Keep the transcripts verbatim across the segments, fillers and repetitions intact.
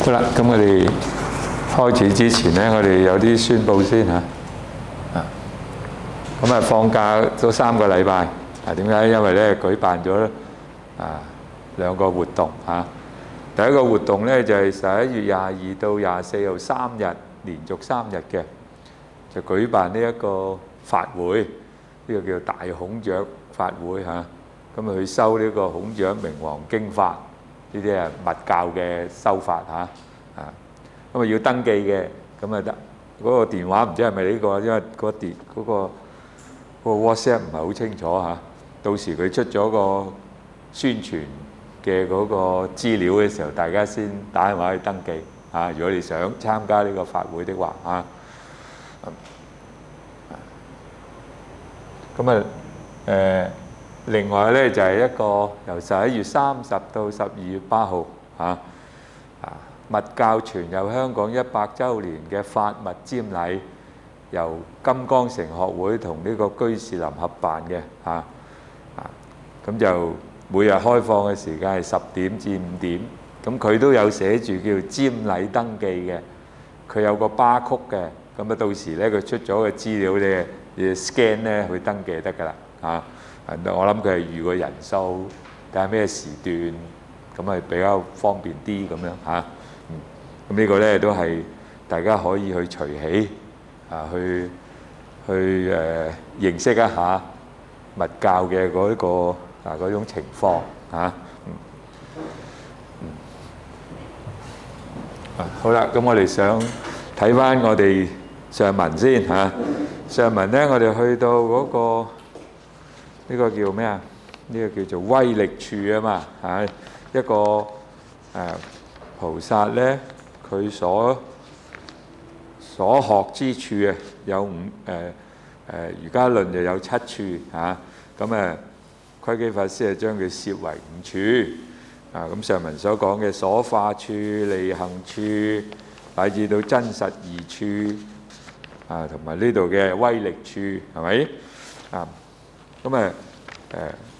好啦，咁我哋開始之前咧，我哋有啲宣佈先嚇。啊，咁啊放假咗三個禮拜，啊點解？因為咧舉辦咗啊兩個活動嚇。第一個活動咧就係十一月廿二到廿四號三日，連續三日嘅，就舉辦呢一個法會，呢個叫大孔雀法會嚇。咁啊去修呢個孔雀明王經法。呢啲係密教嘅修法嚇，啊咁啊要登記嘅，咁啊得嗰個電話唔知係咪呢個，因為嗰電嗰個嗰個 WhatsApp 唔係好清楚嚇。到時佢出咗個宣傳嘅嗰個資料嘅時候，大家先打電話去登記嚇。如果你想參加呢個法會的話嚇，咁啊誒。另外咧就係一個由十一月三十到十二月八號嚇啊，密教傳入香港一百週年嘅法密瞻禮，由金剛城學會同呢個居士林合辦嘅嚇啊，咁就每日開放嘅時間係十點至五點，咁佢都有寫住叫瞻禮登記嘅，佢有個巴曲嘅，咁啊到時咧佢出咗個資料咧，你 scan 咧去登記就得㗎啦嚇。我諗佢係預個人數，睇下咩時段，咁係比較方便啲咁樣嚇。嗯，咁呢個咧都係大家可以去隨喜啊，去去誒認識一下密教嘅嗰一個啊嗰種情況嚇。嗯嗯。啊，好啦，咁我哋想睇翻我哋上文先嚇。上文咧，我哋去到嗰個。呢個叫咩啊？呢個叫做威力處啊嘛，嚇一個誒菩薩咧，佢所所學之處啊，有五誒誒瑜伽論就有七處嚇，咁誒窺基法師係將佢攝為五處啊。咁上文所講嘅所化處、利行處，乃至到真實義處啊，同埋呢度嘅威力處係咪啊？咁誒誒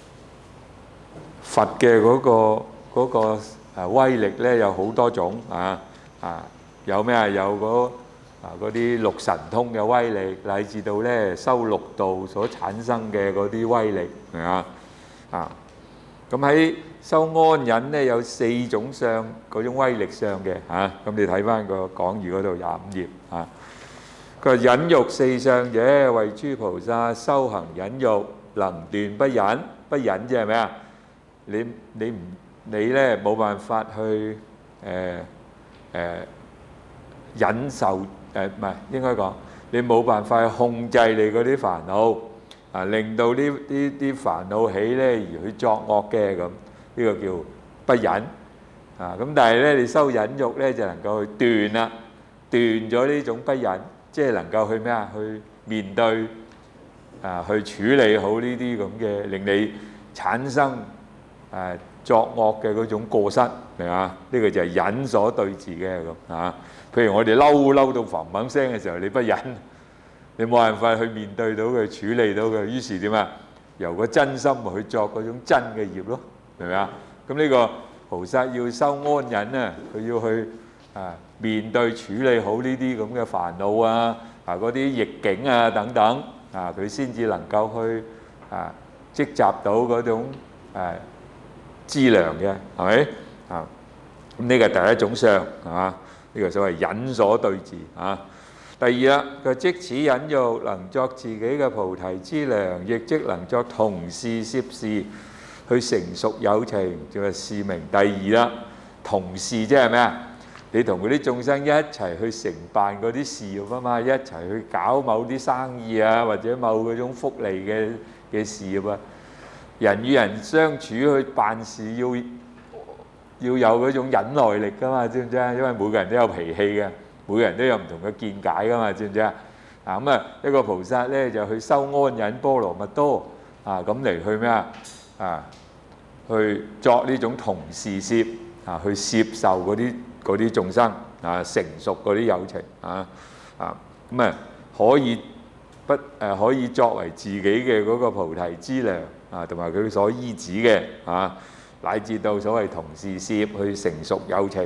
佛嘅嗰個嗰個誒威力咧有好多種啊啊，有咩啊？有嗰啊嗰啲六神通嘅威力，乃至到咧修六道所產生嘅嗰啲威力係嘛啊？咁喺修安忍咧有四種相嗰種威力相嘅嚇，咁你睇翻個講義嗰度廿五頁啊。佢話忍辱四相者，為諸菩薩修行忍辱。能斷不忍，不忍即係咩啊？你你唔你咧冇辦法去誒誒忍受誒，唔係應該講你冇辦法去控制你嗰啲煩惱啊，令到呢啲啲煩惱起咧而去作惡嘅咁，呢個叫不忍啊。咁但係咧你修忍辱咧就能夠去斷啦，斷咗呢種不忍，即係能夠去咩啊？去面對。啊，去處理好呢啲咁嘅令你產生誒作惡嘅嗰種過失，明嘛？呢個就係忍所對治嘅咁啊。譬如我哋嬲嬲到嘭嘭聲嘅時候，你不忍，你冇辦法去面對到佢，處理到佢，於是點啊？由個真心去作嗰種真嘅業咯，明唔明啊？咁呢個菩薩要修安忍啊，佢要去啊面對處理好呢啲咁嘅煩惱啊，啊嗰啲逆境啊等等。啊！佢先至能夠去啊積集到嗰種誒資糧嘅，係咪啊？咁呢個係第一種相，係嘛？呢個所謂忍所對治啊。第二啦，佢即此忍辱能作自己嘅菩提資糧，亦即能作同事攝事去成熟有情，就係是名第二啦。同事即係咩啊？你同嗰啲眾生一齊去承辦嗰啲事業啊嘛，一齊去搞某啲生意啊，或者某嗰種福利嘅嘅事業啊。人與人相處去辦事要要有嗰種忍耐力噶嘛，知唔知啊？因為每個人都有脾氣嘅，每個人都有唔同嘅見解噶嘛，知唔知啊？啊咁啊，一個菩薩咧就去修安忍波羅蜜多啊，咁嚟去咩啊？啊，去作呢種同事攝啊，去攝受嗰啲。嗰啲眾生啊，成熟嗰啲有情啊啊，咁啊可以不誒、啊、可以作為自己嘅嗰個菩提資糧啊，同埋佢所依止嘅啊，乃至到所謂同事攝去成熟有情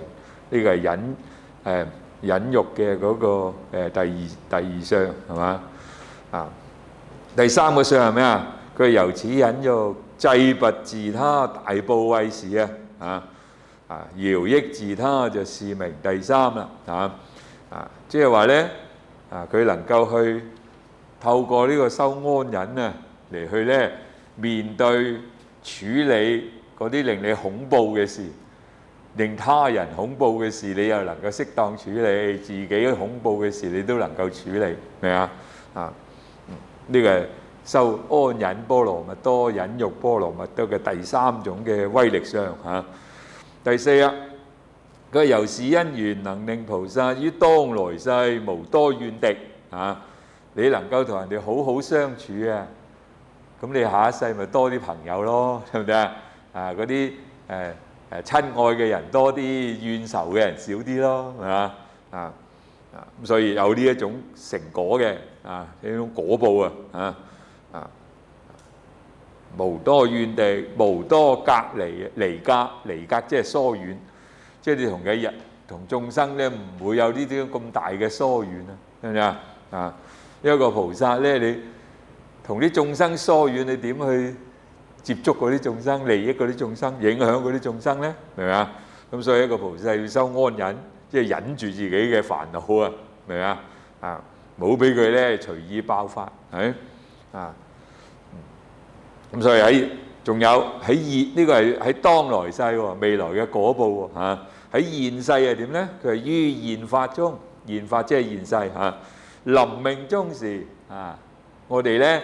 呢個係忍誒忍辱嘅嗰個誒第二第二相係嘛啊？第三個相係咩啊？佢由此忍辱，濟拔自他，大報衛士啊啊啊！饒益自他就是名第三啦啊啊！即係話咧啊，佢能夠去透過呢個修安忍啊嚟去咧面對處理嗰啲令你恐怖嘅事，令他人恐怖嘅事，你又能夠適當處理；自己恐怖嘅事，你都能夠處理，明啊？啊，呢個係修安忍波羅蜜多、忍辱波羅蜜多嘅第三種嘅威力相嚇。第四啊，佢由是因緣能令菩薩於當來世無多怨敵啊！你能夠同人哋好好相處啊，咁你下一世咪多啲朋友咯，係咪啊？啊，嗰啲誒誒親愛嘅人多啲，怨仇嘅人少啲咯，係嘛？啊啊咁，所以有呢一種成果嘅啊，呢種果報啊，啊啊無多怨敵，無多隔離離隔離隔，即係疏遠，即係你同嘅人同眾生咧，唔會有呢啲咁大嘅疏遠啊，係咪啊？啊，一個菩薩咧，你同啲眾生疏遠，你點去接觸嗰啲眾生，利益嗰啲眾生，影響嗰啲眾生咧？明唔明啊？咁所以一個菩薩要修安忍，即係忍住自己嘅煩惱啊，明唔明啊？啊，冇俾佢咧隨意爆發，係啊。咁所以喺仲有喺現呢個係喺當來世喎，未來嘅果報喎嚇。喺現世係點咧？佢係於現法中，現法即係現世嚇。臨命終時啊，我哋咧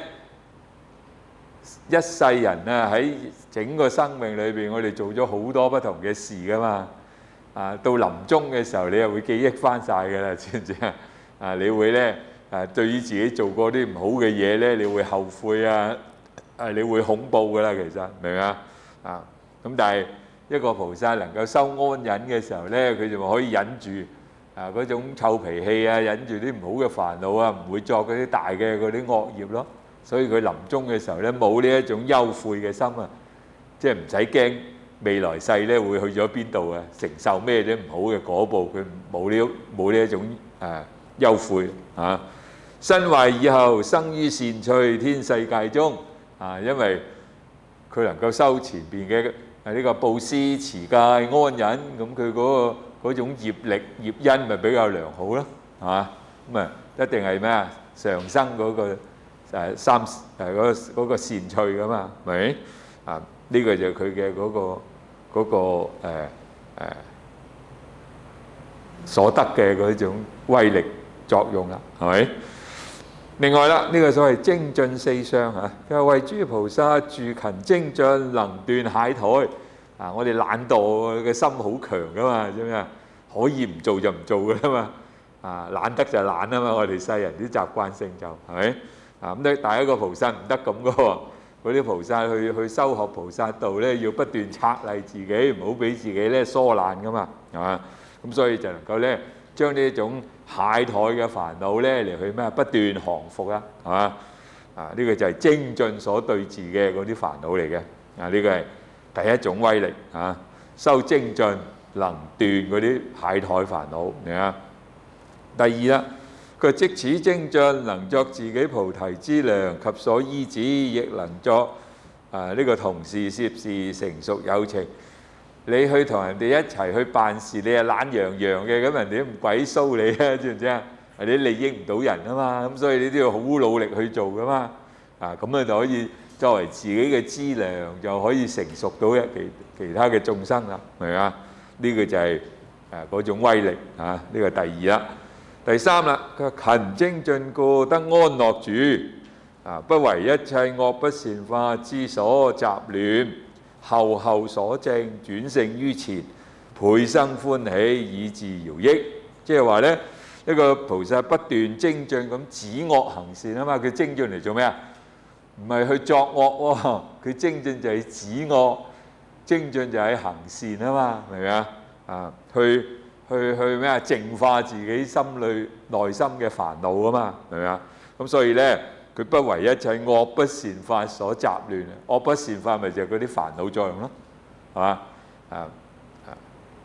一世人啊喺整個生命裏邊，我哋做咗好多不同嘅事噶嘛。啊，到臨終嘅時候，你又會記憶翻曬㗎啦，知唔知啊？啊，你會咧誒對於自己做過啲唔好嘅嘢咧，你會後悔啊！誒，你會恐怖㗎啦，其實明唔明啊？啊，咁但係一個菩薩能夠修安忍嘅時候咧，佢就可以忍住啊嗰種臭脾氣啊，忍住啲唔好嘅煩惱啊，唔會作嗰啲大嘅嗰啲惡業咯。所以佢臨終嘅時候咧，冇呢一種憂悔嘅心啊，即係唔使驚未來世咧會去咗邊度啊，承受咩啲唔好嘅果報，佢冇呢冇呢一種誒憂悔啊。身壞以後生於善趣天世界中。啊，因為佢能夠修前邊嘅誒呢個布施、持戒、安忍，咁佢嗰個嗰種業力業因咪比較良好咯，係嘛？咁啊，一定係咩啊？上生嗰個誒三誒嗰嗰個善趣噶嘛，係咪？啊，呢個就係佢嘅嗰個嗰個誒誒所得嘅嗰種威力作用啦，係咪？另外啦，呢個所謂精進四相嚇，佢話為諸菩薩住勤精進，能斷懈怠。啊，我哋懶惰嘅心好強噶嘛，知唔知啊？可以唔做就唔做噶啦嘛。啊，懶得就懶啊嘛，我哋世人啲習慣性就係咪？啊咁咧，但係一個菩薩唔得咁噶喎。嗰啲菩薩去去修學菩薩道咧，要不斷策勵自己，唔好俾自己咧疏懶噶嘛，係嘛？咁所以就能夠咧將呢一種懈怠嘅煩惱咧嚟去咩不斷降伏啦，係嘛？啊，呢個就係精進所對治嘅嗰啲煩惱嚟嘅。啊，呢個係第一種威力啊，修精進能斷嗰啲懈怠煩惱，明啊？第二啦，佢即此精進能作自己菩提資糧及所依止，亦能作啊呢個同事攝事成熟有情。你去同人哋一齊去辦事，你係懶洋洋嘅，咁人哋都唔鬼騷你啊，知唔知啊？你利益唔到人啊嘛，咁所以你都要好努力去做噶嘛。啊，咁啊就可以作為自己嘅資糧，就可以成熟到一其其他嘅眾生啦，明唔明啊？呢個就係誒嗰種威力啊，呢個第二啦。第三啦，佢話勤精進故得安樂住，啊不為一切惡不善法之所雜亂。後後所證轉勝於前，倍生歡喜以自饒益。即係話咧，一個菩薩不斷精進咁止惡行善啊嘛。佢精進嚟做咩啊？唔係去作惡喎，佢精進就係止惡，精進就係行善啊嘛，明唔明啊？啊，去去去咩啊？淨化自己心裏內心嘅煩惱啊嘛，明唔明啊？咁所以咧。佢不為一切惡不善法所雜亂，惡不善法咪就係嗰啲煩惱作用咯，係嘛？啊啊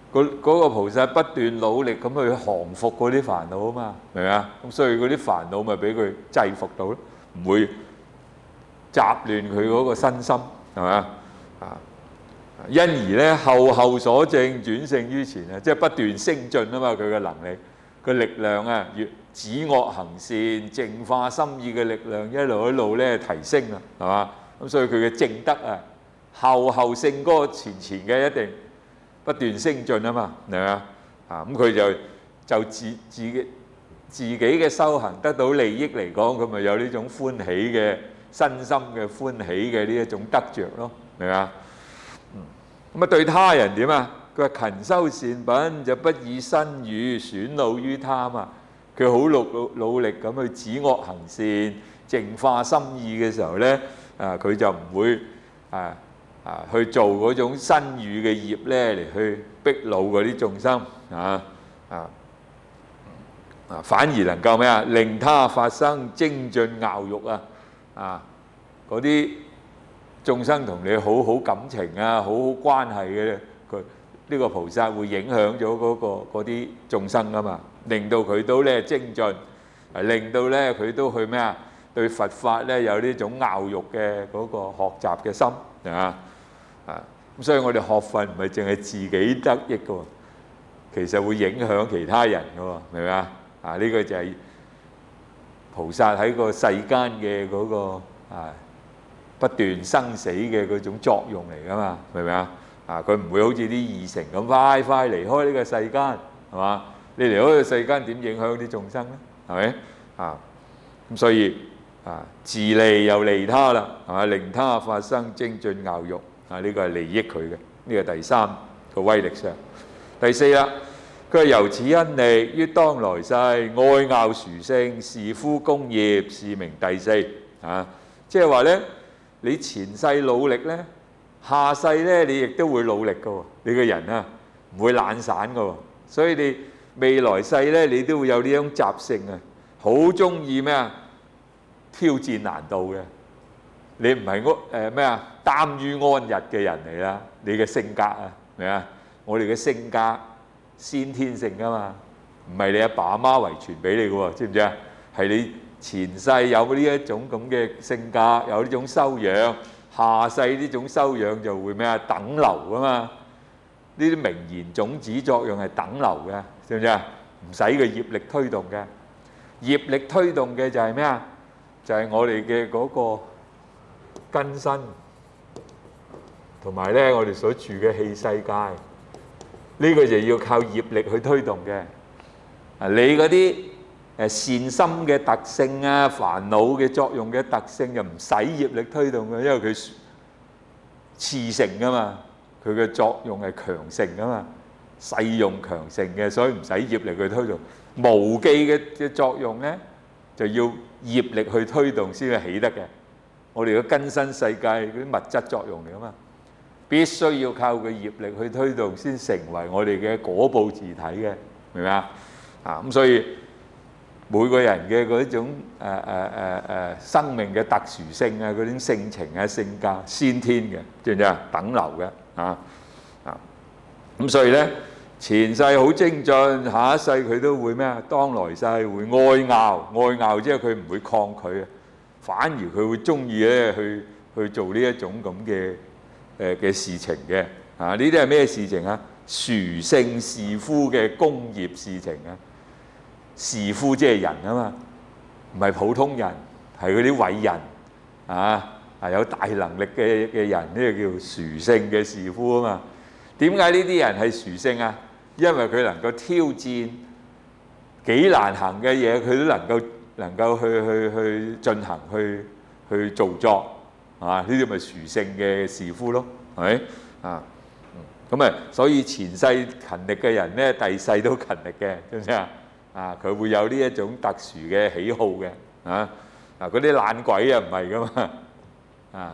嗰嗰個菩薩不斷努力咁去降服嗰啲煩惱啊嘛，明唔明啊？咁所以嗰啲煩惱咪俾佢制服到咯，唔會雜亂佢嗰個身心，係咪啊？啊，因而咧後後所證轉勝於前啊，即係不斷升進啊嘛，佢嘅能力、個力量啊，越止惡行善、淨化心意嘅力量一路一路咧提升啊，係嘛？咁所以佢嘅正德啊，後後勝過前前嘅一定。不斷升進啊嘛，係咪啊？啊咁佢就就自自己自己嘅修行得到利益嚟講，佢咪有呢種歡喜嘅身心嘅歡喜嘅呢一種得着咯，明唔明啊？咁啊對他人點啊？佢話勤修善品就不以身語損惱於他啊嘛，佢好努努力咁去止惡行善、淨化心意嘅時候咧，啊佢就唔會啊。啊，去做嗰種身語嘅業咧，嚟去逼惱嗰啲眾生啊啊啊，反而能夠咩啊？令他發生精進樂欲啊啊！嗰啲眾生同你好好感情啊，好好關係嘅，佢呢個菩薩會影響咗嗰個嗰啲眾生啊嘛，令到佢都咧精進，係令到咧佢都去咩啊？對佛法咧有呢種樂欲嘅嗰個學習嘅心啊！啊，咁所以我哋學佛唔係淨係自己得益嘅喎，其實會影響其他人嘅喎，明唔明啊？啊，呢個就係菩薩喺個世間嘅嗰個啊不斷生死嘅嗰種作用嚟噶嘛，明唔明啊？啊，佢唔會好似啲二乘咁快快離開呢個世間，係嘛？你離開個世間點影響啲眾生咧？係咪？啊，咁所以啊，自利又利他啦，係嘛？令他發生精進樂欲。啊！呢個係利益佢嘅，呢個第三個威力上。第四啦，佢係由此因力於當來世愛樂殊勝，是夫功業，是名第四。啊，即係話咧，你前世努力咧，下世咧你亦都會努力嘅喎。你個人啊，唔會懶散嘅喎。所以你未來世咧，你都會有呢種習性啊，好中意咩啊？挑戰難度嘅。你唔係安誒咩啊？耽於安逸嘅人嚟啦，你嘅性格啊，明啊？我哋嘅性格先天性噶嘛，唔係你阿爸阿媽遺傳俾你嘅喎，知唔知啊？係你前世有呢一種咁嘅性格，有呢種修養，下世呢種修養就會咩啊？等流噶嘛，呢啲名言種子作用係等流嘅，知唔知啊？唔使個業力推動嘅，業力推動嘅就係咩啊？就係我哋嘅嗰個根身，同埋咧我哋所住嘅器世界，呢個就要靠業力去推動嘅。啊，你嗰啲誒善心嘅特性啊、煩惱嘅作用嘅特性，就唔使業力推動嘅，因為佢熾盛噶嘛，佢嘅作用係強盛噶嘛，勢用強盛嘅，所以唔使業力去推動。無記嘅嘅作用咧，就要業力去推動先至起得嘅。我哋嘅根身世界嗰啲物質作用嚟啊嘛，必須要靠個業力去推動，先成為我哋嘅果報自體嘅，明唔明啊？啊咁，所以每個人嘅嗰種誒誒誒誒生命嘅特殊性啊，嗰啲性情啊、性格先天嘅，知唔知啊？等流嘅啊啊咁，所以咧前世好精進，下一世佢都會咩啊？當來世會愛樂，愛樂即係佢唔會抗拒啊。反而佢會中意咧去去做呢一種咁嘅誒嘅事情嘅啊！呢啲係咩事情啊？殊勝是夫嘅功業事情啊！是夫即係人啊嘛，唔係普通人，係嗰啲偉人啊，係有大能力嘅嘅人，呢個叫殊勝嘅是夫啊嘛。點解呢啲人係殊勝啊？因為佢能夠挑戰幾難行嘅嘢，佢都能夠。能夠去去去進行去去做作啊！呢啲咪殊勝嘅士夫咯，係咪啊？咁啊，所以前世勤力嘅人咧，第世都勤力嘅，知唔知啊？啊，佢會有呢一種特殊嘅喜好嘅啊！嗱，嗰啲懶鬼啊，唔係噶嘛啊，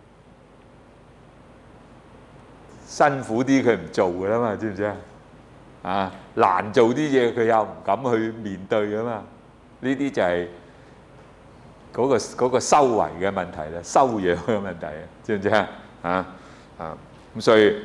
辛苦啲佢唔做噶啦嘛，知唔知啊？啊，難做啲嘢佢又唔敢去面對噶嘛。呢啲就係嗰個嗰個修為嘅問題啦，修養嘅問題啊，知唔知啊？啊啊咁，所以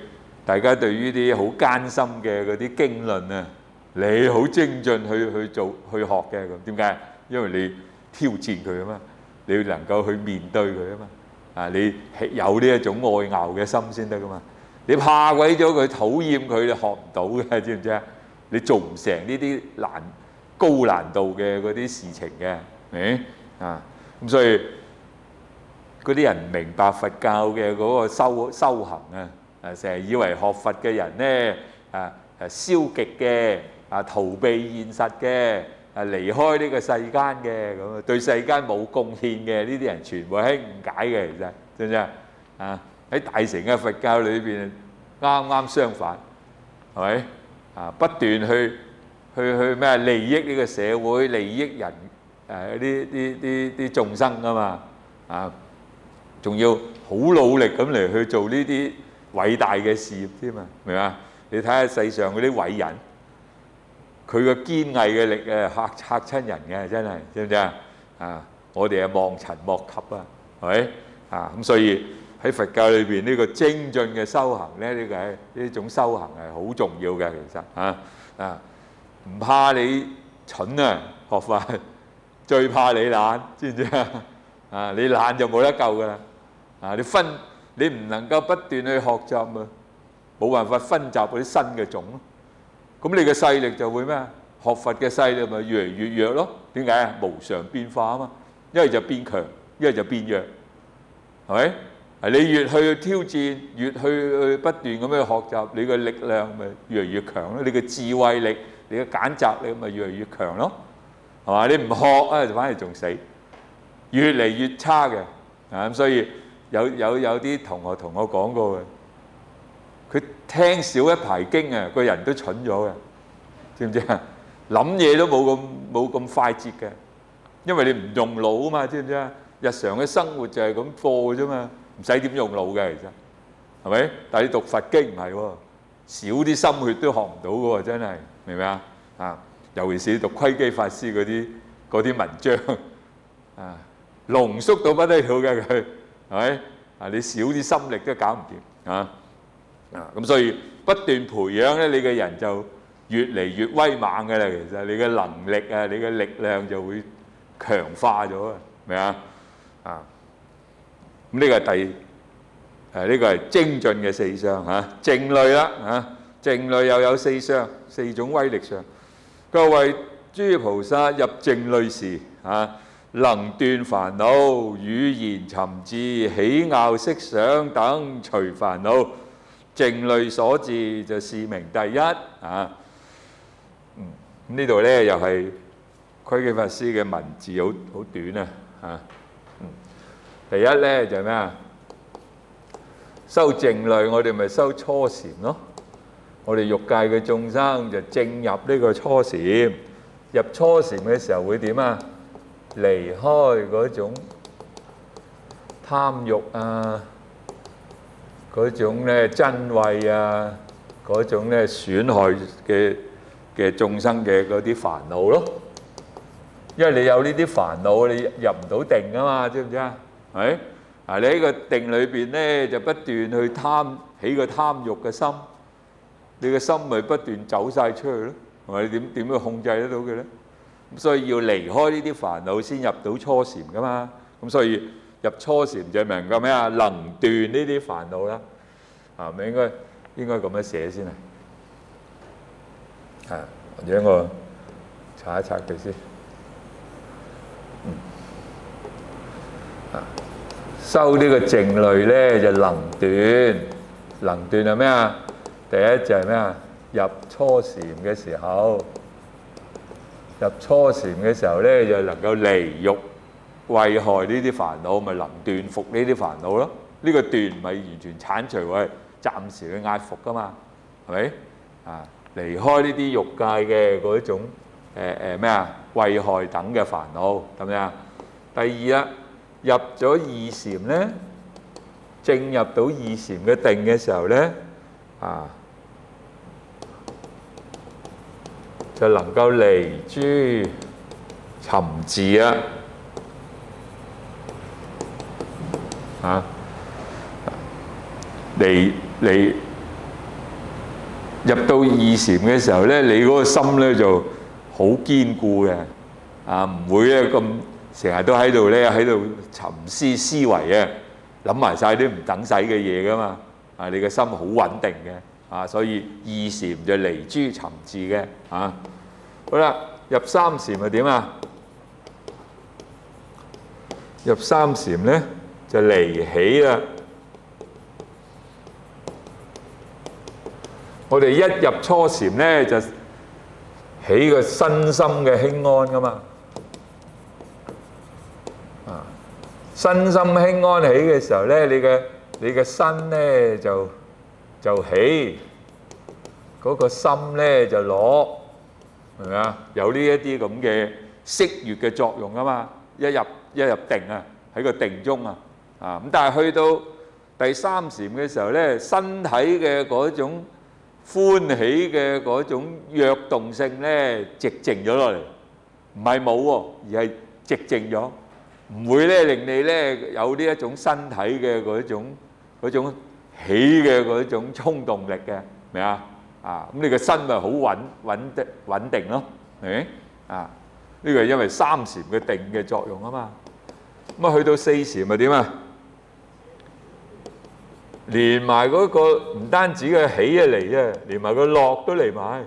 大家對於啲好艱深嘅嗰啲經論啊，你好精進去去做去學嘅咁，點解？因為你挑戰佢啊嘛，你要能夠去面對佢啊嘛，啊你有呢一種愛咬嘅心先得噶嘛，你怕鬼咗佢，討厭佢，你學唔到嘅，知唔知啊？你做唔成呢啲難高難度嘅嗰啲事情嘅，誒啊咁所以嗰啲人唔明白佛教嘅嗰個修修行啊，誒成日以為學佛嘅人咧啊誒消極嘅啊逃避現實嘅啊離開呢個世間嘅咁啊，對世間冇貢獻嘅呢啲人全部係誤解嘅，其實知唔知啊？啊喺大乘嘅佛教裏邊啱啱相反，係咪啊？不斷去去去咩利益呢個社會，利益人誒啲啲啲啲眾生㗎嘛啊！仲要好努力咁嚟去做呢啲偉大嘅事業添嘛，明嘛？你睇下世上嗰啲偉人，佢個堅毅嘅力誒嚇嚇親人嘅，真係知唔知啊？啊，我哋係望塵莫及啊，係咪啊？咁所以喺佛教裏邊呢個精進嘅修行咧，呢個係呢種修行係好重要嘅，其實啊啊，唔怕你蠢啊，學法最怕你懶，知唔知啊？啊，你懶就冇得救㗎啦！啊，你分你唔能夠不斷去學習啊，冇辦法分集嗰啲新嘅種咯。咁你嘅勢力就會咩啊？學佛嘅勢力咪越嚟越弱咯？點解啊？無常變化啊嘛，一係就變強，一係就變弱，係咪？啊，你越去挑戰，越去去不斷咁去學習，你嘅力量咪越嚟越強咯。你嘅智慧力、你嘅揀擇力咪越嚟越強咯，係嘛？你唔學啊，就反而仲死。越嚟越差嘅，啊咁所以有有有啲同學同我講過嘅，佢聽少一排經啊，個人都蠢咗嘅，知唔知啊？諗嘢都冇咁冇咁快捷嘅，因為你唔用腦啊嘛，知唔知啊？日常嘅生活就係咁過嘅啫嘛，唔使點用腦嘅其實，係咪？但係你讀佛經唔係喎，少啲心血都學唔到嘅喎，真係明唔明啊？啊，尤其是你讀窺基法師嗰啲嗰啲文章啊。濃縮到不得了嘅佢，係咪？啊，你少啲心力都搞唔掂啊！啊，咁所以不斷培養咧，你嘅人就越嚟越威猛嘅啦。其實你嘅能力啊，你嘅力量就會強化咗啊，明啊？啊，咁呢個係第誒呢個係精進嘅四相嚇，靜慮啦嚇，靜慮又有四相，四種威力相。各位諸菩薩入靜慮時啊，能斷煩惱，語言尋伺，喜拗色想等隨煩惱，靜慮所致就是名第一啊！嗯，咁呢度咧又係窺基法師嘅文字好好短啊！嚇，嗯，第一咧就係咩啊？修靜慮，我哋咪修初禪咯。我哋欲界嘅眾生就正入呢個初禪，入初禪嘅時候會點啊？離開嗰種貪欲啊，嗰種咧瞋恚啊，嗰種咧損害嘅嘅眾生嘅嗰啲煩惱咯。因為你有呢啲煩惱，你入唔到定啊嘛，知唔知啊？係咪？啊，你喺個定裏邊咧，就不斷去貪起個貪欲嘅心，你嘅心咪不斷走曬出去咯。係咪？你點點去控制得到佢咧？咁所以要離開呢啲煩惱先入到初禪噶嘛，咁所以入初禪就明個咩啊？能斷呢啲煩惱啦，啊咪應該應該咁樣寫先啊，啊或者我查一查佢先，嗯，啊修呢個靜慮咧就能斷，能斷係咩啊？第一就係咩啊？入初禪嘅時候。入初禪嘅時候咧，就能夠離欲危害呢啲煩惱，咪能斷伏呢啲煩惱咯。呢個斷唔係完全剷除，係暫時去壓伏噶嘛，係咪？啊，離開呢啲欲界嘅嗰種誒誒咩啊？危害等嘅煩惱，係咪啊？第二啦，入咗二禪咧，正入到二禪嘅定嘅時候咧，啊。就能夠離諸尋伺啊！啊，離離入到二禪嘅時候咧，你嗰個心咧就好堅固嘅，啊唔會咧咁成日都喺度咧喺度沉思思維啊，諗埋晒啲唔等使嘅嘢噶嘛，啊你嘅心好穩定嘅，啊所以二禪就離諸尋伺嘅，啊好啦，入三禪係點啊？入三禪咧就離喜啦。我哋一入初禪咧就起個身心嘅輕安噶嘛，啊身心輕安起嘅時候咧，你嘅你嘅身咧就就起，嗰個心咧就落，係咪啊？有呢一啲咁嘅息悅嘅作用啊嘛，一入一入定啊，喺個定中啊，啊咁但係去到第三禪嘅時候咧，身體嘅嗰種歡喜嘅嗰種躍動性咧，寂靜咗落嚟，唔係冇喎，而係寂靜咗，唔會咧令你咧有呢一種身體嘅嗰種嗰種起嘅嗰種衝動力嘅，明啊？啊咁你個身咪好穩穩定穩定咯，係咪？啊呢個係因為三禪嘅定嘅作用啊嘛。咁啊去到四禪咪點啊？連埋嗰個唔單止嘅起一嚟啫，連埋個落都嚟埋。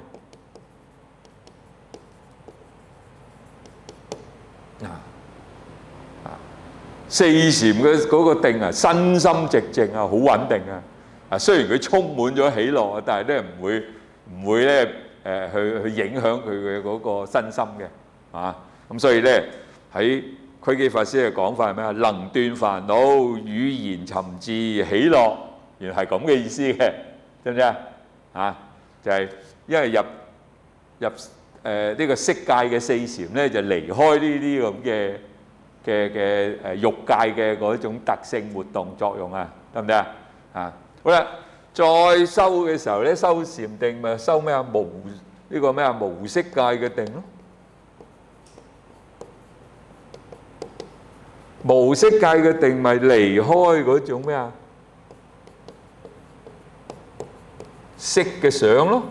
啊啊！四禪嘅嗰個定啊，身心寂靜啊，好穩定啊。啊，雖然佢充滿咗喜樂啊，但係咧唔會唔會咧誒去去影響佢嘅嗰個身心嘅。啊，咁所以咧喺窺基法師嘅講法係咩啊？能斷煩惱，語言尋伺，喜樂。原來係咁嘅意思嘅，知唔知啊？啊，就係因為入入誒呢個色界嘅四禪咧，就離開呢啲咁嘅嘅嘅誒欲界嘅嗰種特性活動作用啊，得唔得啊？啊，好啦，再修嘅時候咧，修禪定咪修咩啊？無呢個咩啊？無色界嘅定咯。無色界嘅定咪離開嗰種咩啊？色嘅相咯，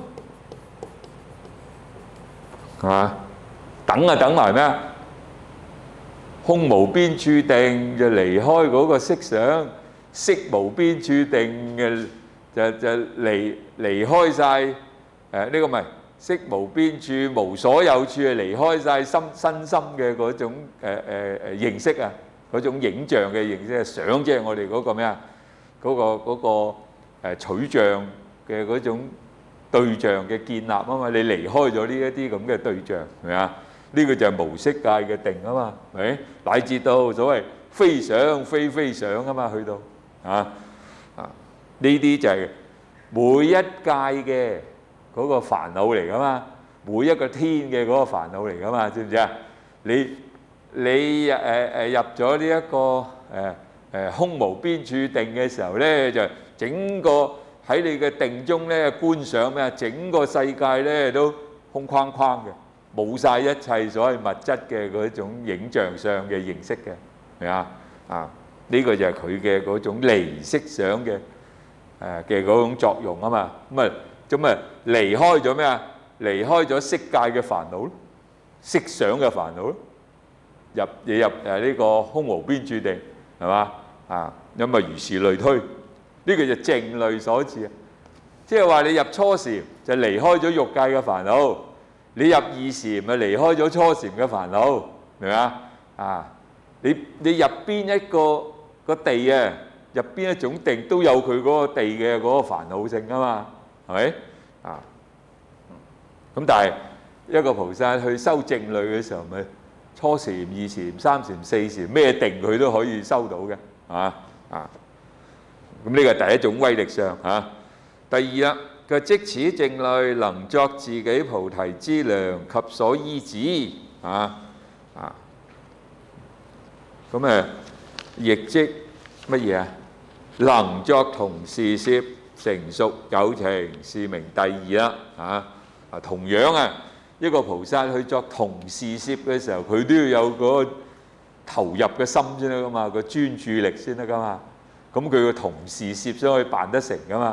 係嘛？等啊等埋咩啊？空無邊處定就離開嗰個色相，色無邊處定嘅就就離離開晒誒呢個咪色無邊處無所有處係離開晒心身心嘅嗰種誒誒誒認識啊，嗰種影像嘅認識啊，相即係我哋嗰個咩啊？嗰個嗰個誒取像嘅嗰種對象嘅建立啊嘛，你離開咗呢一啲咁嘅對象，係咪啊？呢個就係無色界嘅定啊嘛，係咪？乃至到所謂非想非非想啊嘛，去到啊啊呢啲就係每一界嘅嗰個煩惱嚟噶嘛，每一個天嘅嗰個煩惱嚟噶嘛，知唔知啊？你你誒誒入咗呢一個誒誒空無邊處定嘅時候咧，就整個喺你嘅定中咧觀想咩啊？整個世界咧都空框框嘅，冇曬一切所謂物質嘅嗰種影像上嘅認識嘅，係咪啊？啊，呢個就係佢嘅嗰種離色想嘅誒嘅嗰種作用啊嘛。咁啊，咁啊離開咗咩啊？離開咗色界嘅煩惱咯，色想嘅煩惱咯，入你入誒呢個空無邊處定係嘛？啊，咁啊如是類推。呢個就靜慮所致啊！即係話你入初禪就離開咗欲界嘅煩惱，你入二禪咪離開咗初禪嘅煩惱，明唔明啊？啊！你你入邊一個個地啊，入邊一種定都有佢嗰個地嘅嗰個煩惱性啊嘛，係咪啊？咁但係一個菩薩去修靜慮嘅時候，咪初禪、二禪、三禪、四禪咩定佢都可以收到嘅，係嘛啊？咁呢個係第一種威力上嚇。第二啦，佢即此靜慮能作自己菩提資糧及所依止啊啊！咁誒亦即乜嘢啊？能作同事攝成熟有情，是名第二啦嚇啊！同樣啊，一個菩薩去作同事攝嘅時候，佢都要有個投入嘅心先得噶嘛，個專注力先得噶嘛。咁佢個同事攝先可以辦得成噶嘛。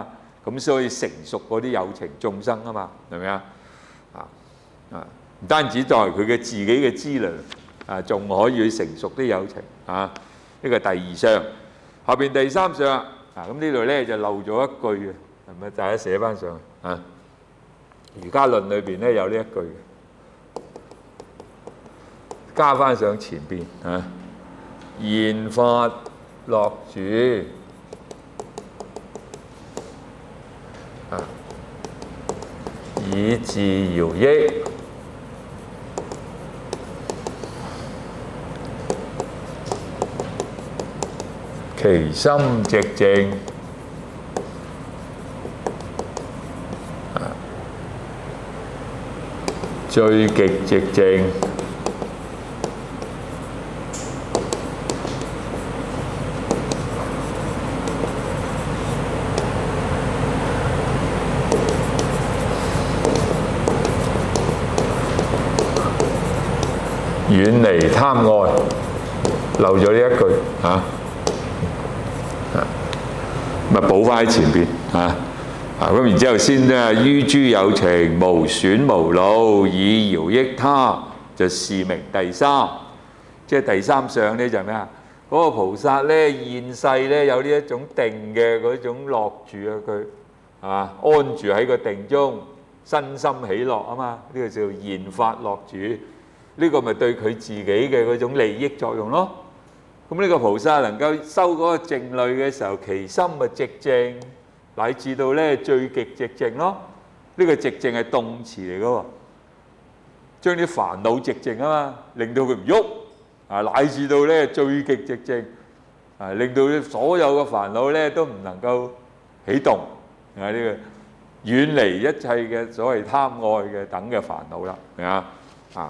咁所以成熟嗰啲有情眾生啊嘛，係咪啊？啊啊，唔單止作為佢嘅自己嘅資糧啊，仲可以去成熟啲有情啊。呢個第二相，後邊第三相啊，咁呢度咧就漏咗一句嘅，係咪？大家寫翻上去啊。瑜伽論裏邊咧有呢一句嘅，加翻上前邊啊。現法樂住啊，以自饒益，其心寂靜啊，最極寂靜。遠離貪愛，漏咗呢一句嚇，啊，咪補翻喺前邊嚇，啊咁然之後先咧，於諸有情無損無惱，以饒益他，就示明第三，即係第三相咧就係咩啊？嗰個菩薩咧現世咧有呢一種定嘅嗰種樂住啊，佢係嘛安住喺個定中，身心喜樂啊嘛，呢個叫現法樂住。呢個咪對佢自己嘅嗰種利益作用咯。咁呢個菩薩能夠修嗰個靜慮嘅時候，其心咪寂靜，乃至到咧最極寂靜咯。呢個寂靜係動詞嚟嘅喎，將啲煩惱寂靜啊嘛，令到佢唔喐啊，乃至到咧最極寂靜啊，令到所有嘅煩惱咧都唔能夠起動啊。呢個遠離一切嘅所謂貪愛嘅等嘅煩惱啦，係嘛啊？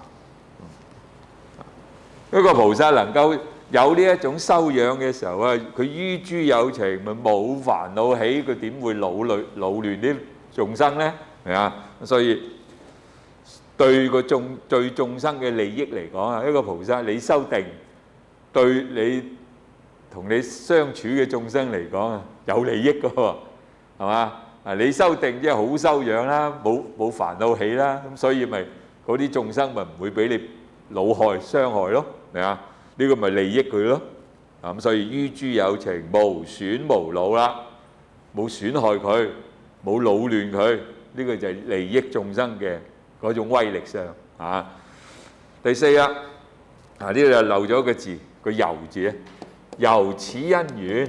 一個菩薩能夠有呢一種修養嘅時候啊，佢於諸有情咪冇煩惱起，佢點會惱慮惱亂啲眾生咧？係啊，所以對個眾對眾生嘅利益嚟講啊，一個菩薩你修定，對你同你相處嘅眾生嚟講啊，有利益㗎喎，係嘛？啊，你修定即係好修養啦，冇冇煩惱起啦，咁所以咪嗰啲眾生咪唔會俾你惱害傷害咯。係啊，呢個咪利益佢咯。啊咁，所以於諸有情無損無惱啦，冇損害佢，冇擾亂佢，呢個就係利益眾生嘅嗰種威力上啊。第四啊，啊呢度就漏咗個字，個由字啊，由此因緣，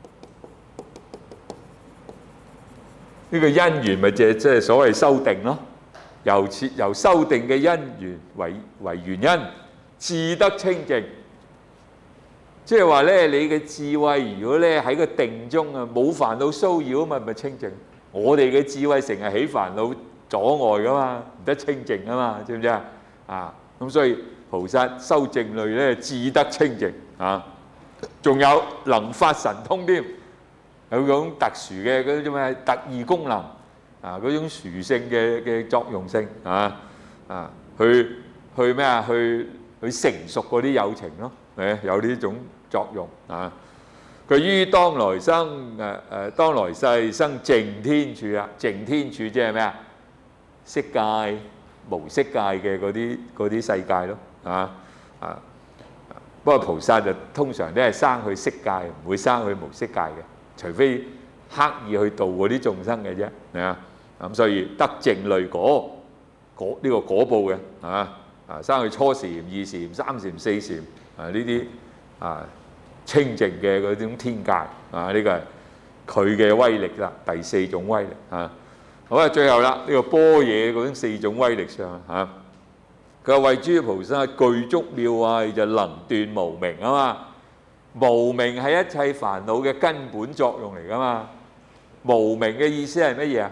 呢個因緣咪即係即係所謂修定咯。由此由修定嘅因緣為為原因。自得清淨，即係話咧，你嘅智慧如果咧喺個定中啊，冇煩惱騷擾啊嘛，咪清淨。我哋嘅智慧成日起煩惱阻礙噶嘛，唔得清淨啊嘛，知唔知啊？啊，咁所以菩薩修靜慮咧，自得清淨啊，仲有能發神通添，有種特殊嘅嗰種咩特異功能啊，嗰種殊勝嘅嘅作用性啊啊，去去咩啊去。佢成熟嗰啲有情咯，誒有呢種作用啊！佢於當來生誒誒當來世生淨天處啊，淨天處即係咩啊？色界、無色界嘅嗰啲嗰啲世界咯，啊啊！不過菩薩就通常都係生去色界，唔會生去無色界嘅，除非刻意去度嗰啲眾生嘅啫，係啊！咁所以得靜慮果果呢個果報嘅啊！啊，生去初禪、二禪、三禪、四禪啊，呢啲啊清淨嘅嗰種天界啊，呢個係佢嘅威力啦，第四種威力啊。好啦，最後啦，呢個般若嗰種四種威力上嚇，佢話為諸菩薩具足妙慧，就能斷無明啊嘛。無明係一切煩惱嘅根本作用嚟噶嘛。無明嘅意思係乜嘢啊？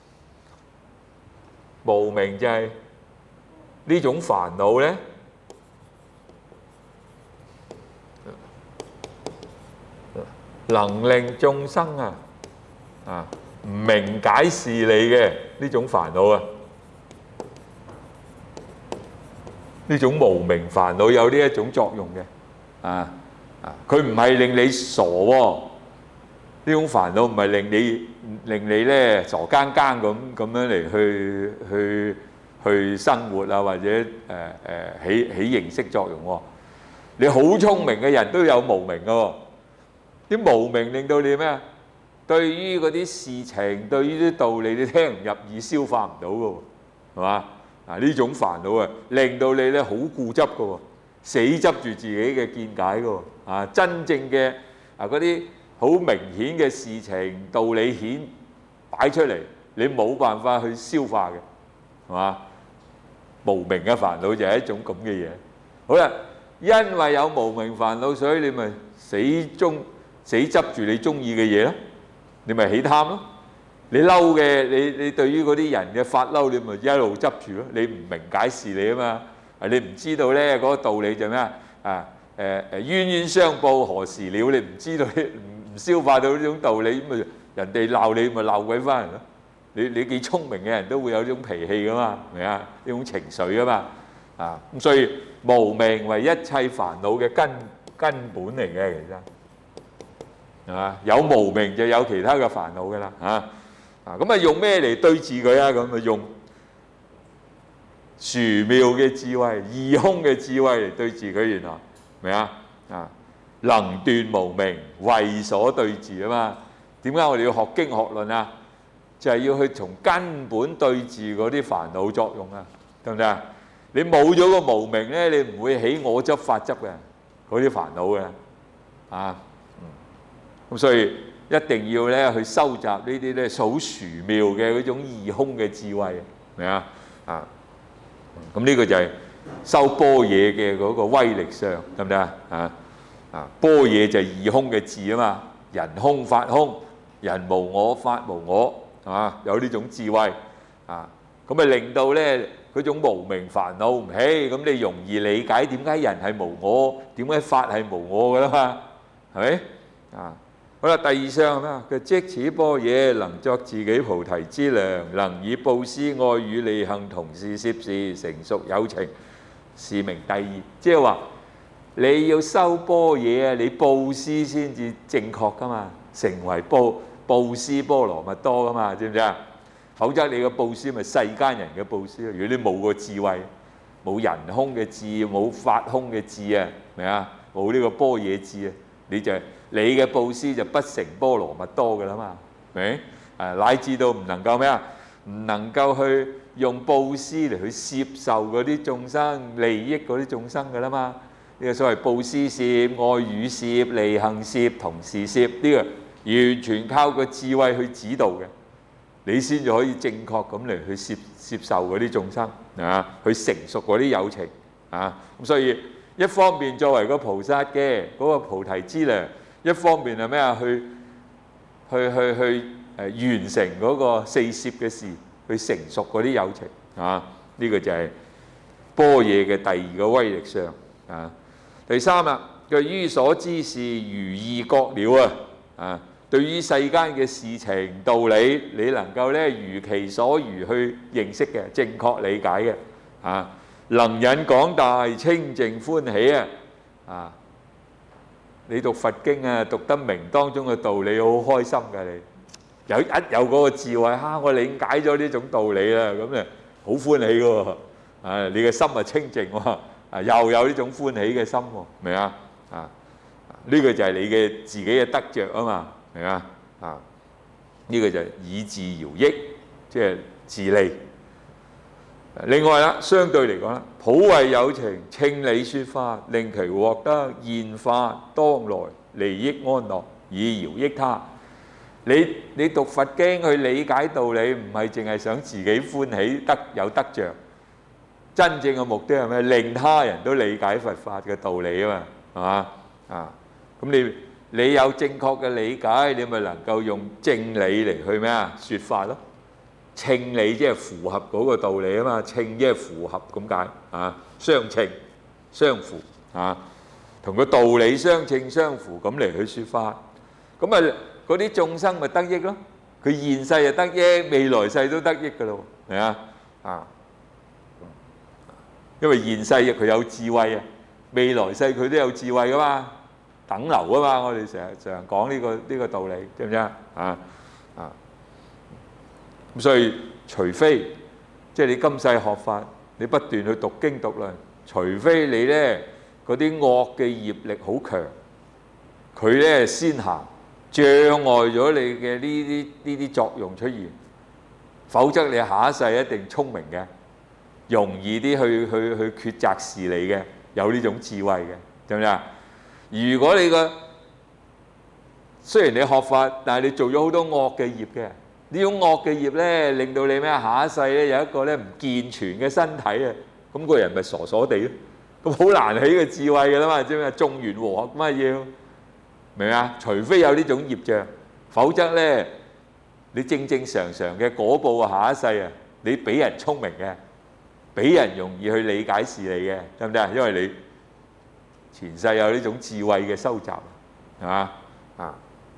無明就係呢種煩惱咧，能令眾生啊啊唔明解事理嘅呢種煩惱啊，呢種無明煩惱有呢一種作用嘅啊啊，佢唔係令你傻喎，呢種煩惱唔係令你令你咧傻更更咁咁樣嚟去去去生活啊，或者誒誒、呃、起起形式作用喎。你好聰明嘅人都有無明嘅喎，啲無明令到你咩啊？對於嗰啲事情，對於啲道理，你聽唔入耳，消化唔到嘅喎，係嘛？啊呢種煩惱啊，令到你咧好固執嘅喎，死執住自己嘅見解嘅喎。啊，真正嘅啊嗰啲好明顯嘅事情道理顯擺出嚟，你冇辦法去消化嘅，係嘛？無明嘅煩惱就係一種咁嘅嘢。好啦，因為有無明煩惱，所以你咪死中死執住你中意嘅嘢咯，你咪起貪咯。你嬲嘅，你你對於嗰啲人嘅發嬲，你咪一路執住咯。你唔明解事理啊嘛，啊你唔知道咧嗰個道理就咩啊？啊誒誒冤冤相報何時了？你唔知道，你唔唔消化到呢種道理，咁咪人哋鬧你咪鬧鬼翻嚟咯。你你幾聰明嘅人都會有呢種脾氣噶嘛，係咪啊？呢種情緒噶嘛，啊咁所以無明為一切煩惱嘅根根本嚟嘅，其實係嘛？有無明就有其他嘅煩惱噶啦，嚇啊咁啊用咩嚟對治佢啊？咁啊用殊妙嘅智慧、義空嘅智慧嚟對治佢，原來明啊？啊能斷無明，為所對治啊嘛。點解我哋要學經學論啊？就係要去從根本對治嗰啲煩惱作用啊，得唔得啊？你冇咗個無明咧，你唔會起我執法執嘅嗰啲煩惱嘅啊。咁所以一定要咧去收集呢啲咧好殊妙嘅嗰種義空嘅智慧，明啊？啊，咁呢個就係修般若嘅嗰個威力上，得唔得啊？啊啊，般若就係義空嘅智啊嘛，人空法空，人無我法無我。啊，有呢種智慧啊，咁咪令到咧嗰種無明煩惱唔起，咁你容易理解點解人係無我，點解法係無我噶啦嘛，係咪？啊，好啦，第二章係咩啊？佢即此般若能作自己菩提之糧，能以布施、愛語、利行、同事、攝事成熟有情，是名第二。即係話你要修般若啊，你布施先至正確噶嘛，成為般。布施波羅蜜多噶嘛，知唔知啊？否則你個布施咪世間人嘅布施咯。如果你冇個智慧，冇人空嘅智，冇法空嘅智啊，明啊？冇呢個般若智啊，你就你嘅布施就不成波羅蜜多噶啦嘛，明？啊，乃至到唔能夠咩啊？唔能夠去用布施嚟去攝受嗰啲眾生利益嗰啲眾生噶啦嘛。呢個所謂布施攝、愛語攝、利行攝、同事攝呢個。完全靠個智慧去指導嘅，你先至可以正確咁嚟去攝攝受嗰啲眾生啊，去成熟嗰啲有情啊。咁所以一方面作為個菩薩嘅嗰個菩提之糧，一方面係咩啊？去去去去誒完成嗰個四攝嘅事，去成熟嗰啲有情啊。呢個就係般若嘅第二個威力上啊。第三啦，佢於所知事如意覺了啊。啊，對於世間嘅事情道理，你能夠咧如其所如去認識嘅，正確理解嘅，啊，能引廣大清淨歡喜啊！啊，你讀佛經啊，讀得明當中嘅道理，好開心㗎你。有一有嗰個智慧，嚇我理解咗呢種道理啦，咁咧好歡喜㗎喎。啊，你嘅心啊清淨喎，啊又有呢種歡喜嘅心喎，明啊？啊！呢個就係你嘅自己嘅得着啊嘛，係嘛啊？呢個就係以自饒益，即係自利。另外啦，相對嚟講啦，普為有情稱理説法，令其獲得現法當來利益安樂，以饒益他。你你讀佛經去理解道理，唔係淨係想自己歡喜得有得着，真正嘅目的係咩？令他人都理解佛法嘅道理啊嘛，係嘛啊？咁你你有正確嘅理解，你咪能夠用正理嚟去咩啊？説法咯。稱理即係符合嗰個道理啊嘛，稱即係符合咁解啊，相稱相符啊，同個道理相稱相符咁嚟去説法。咁啊嗰啲眾生咪得益咯，佢現世就得益，未來世都得益噶咯，係啊啊，因為現世佢有智慧啊。未來世佢都有智慧噶嘛，等流啊嘛，我哋成日成日講呢個呢個道理，知唔知啊？啊啊， 咁所以除非即係你今世學法，你不斷去讀經讀論，除非你咧嗰啲惡嘅業力好強，佢咧先行障礙咗你嘅呢啲呢啲作用出現，否則你下一世一定聰明嘅，容易啲去去去抉擇事理嘅，有呢種智慧嘅，知唔知啊？如果你個雖然你學法，但係你做咗好多惡嘅業嘅，呢種惡嘅業咧，令到你咩下一世咧有一個咧唔健全嘅身體啊，咁個人咪傻傻地咯，咁好難起個智慧㗎啦嘛，知唔知啊？眾緣和合乜要明唔明啊？除非有呢種業障，否則咧你正正常常嘅果報啊，下一世啊，你比人聰明嘅，比人容易去理解事理嘅，得唔得啊？因為你前世有呢種智慧嘅收集，係嘛啊？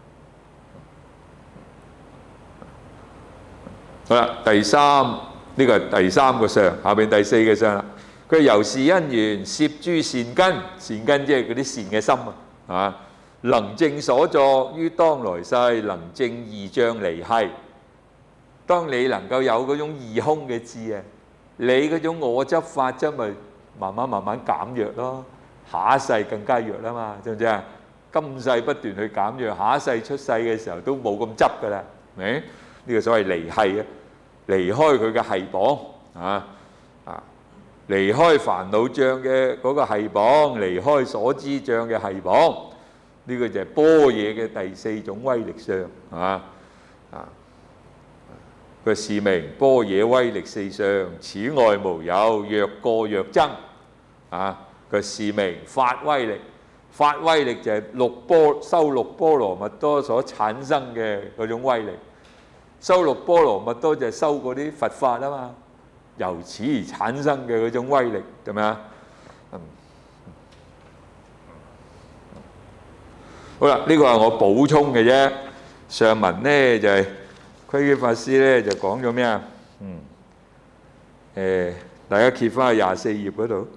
好啦，第三呢個係第三個相，下邊第四個相啦。佢由是因緣攝諸善根，善根即係嗰啲善嘅心啊，係嘛？能證所作於當來世，能證二障離繫。當你能夠有嗰種二空嘅智啊，你嗰種我執法執咪慢慢慢慢減弱咯。下一世更加弱啦嘛，知唔知啊？今世不斷去減弱，下一世出世嘅時候都冇咁執噶啦，明？呢個所謂離繫啊，離開佢嘅繫綁啊啊，離開煩惱障嘅嗰個繫綁，離開所知障嘅繫綁，呢個就係般若嘅第四種威力相啊啊！佢是名般若威力四相，此外無有，若過若增啊！佢是名法威力，法威力就係六波修六波羅蜜多所產生嘅嗰種威力。修六波羅蜜多就係修嗰啲佛法啊嘛，由此而產生嘅嗰種威力，係咪啊？嗯，好啦，呢個係我補充嘅啫。上文咧就係窺基法師咧就講咗咩啊？嗯，誒，大家揭翻去廿四頁嗰度。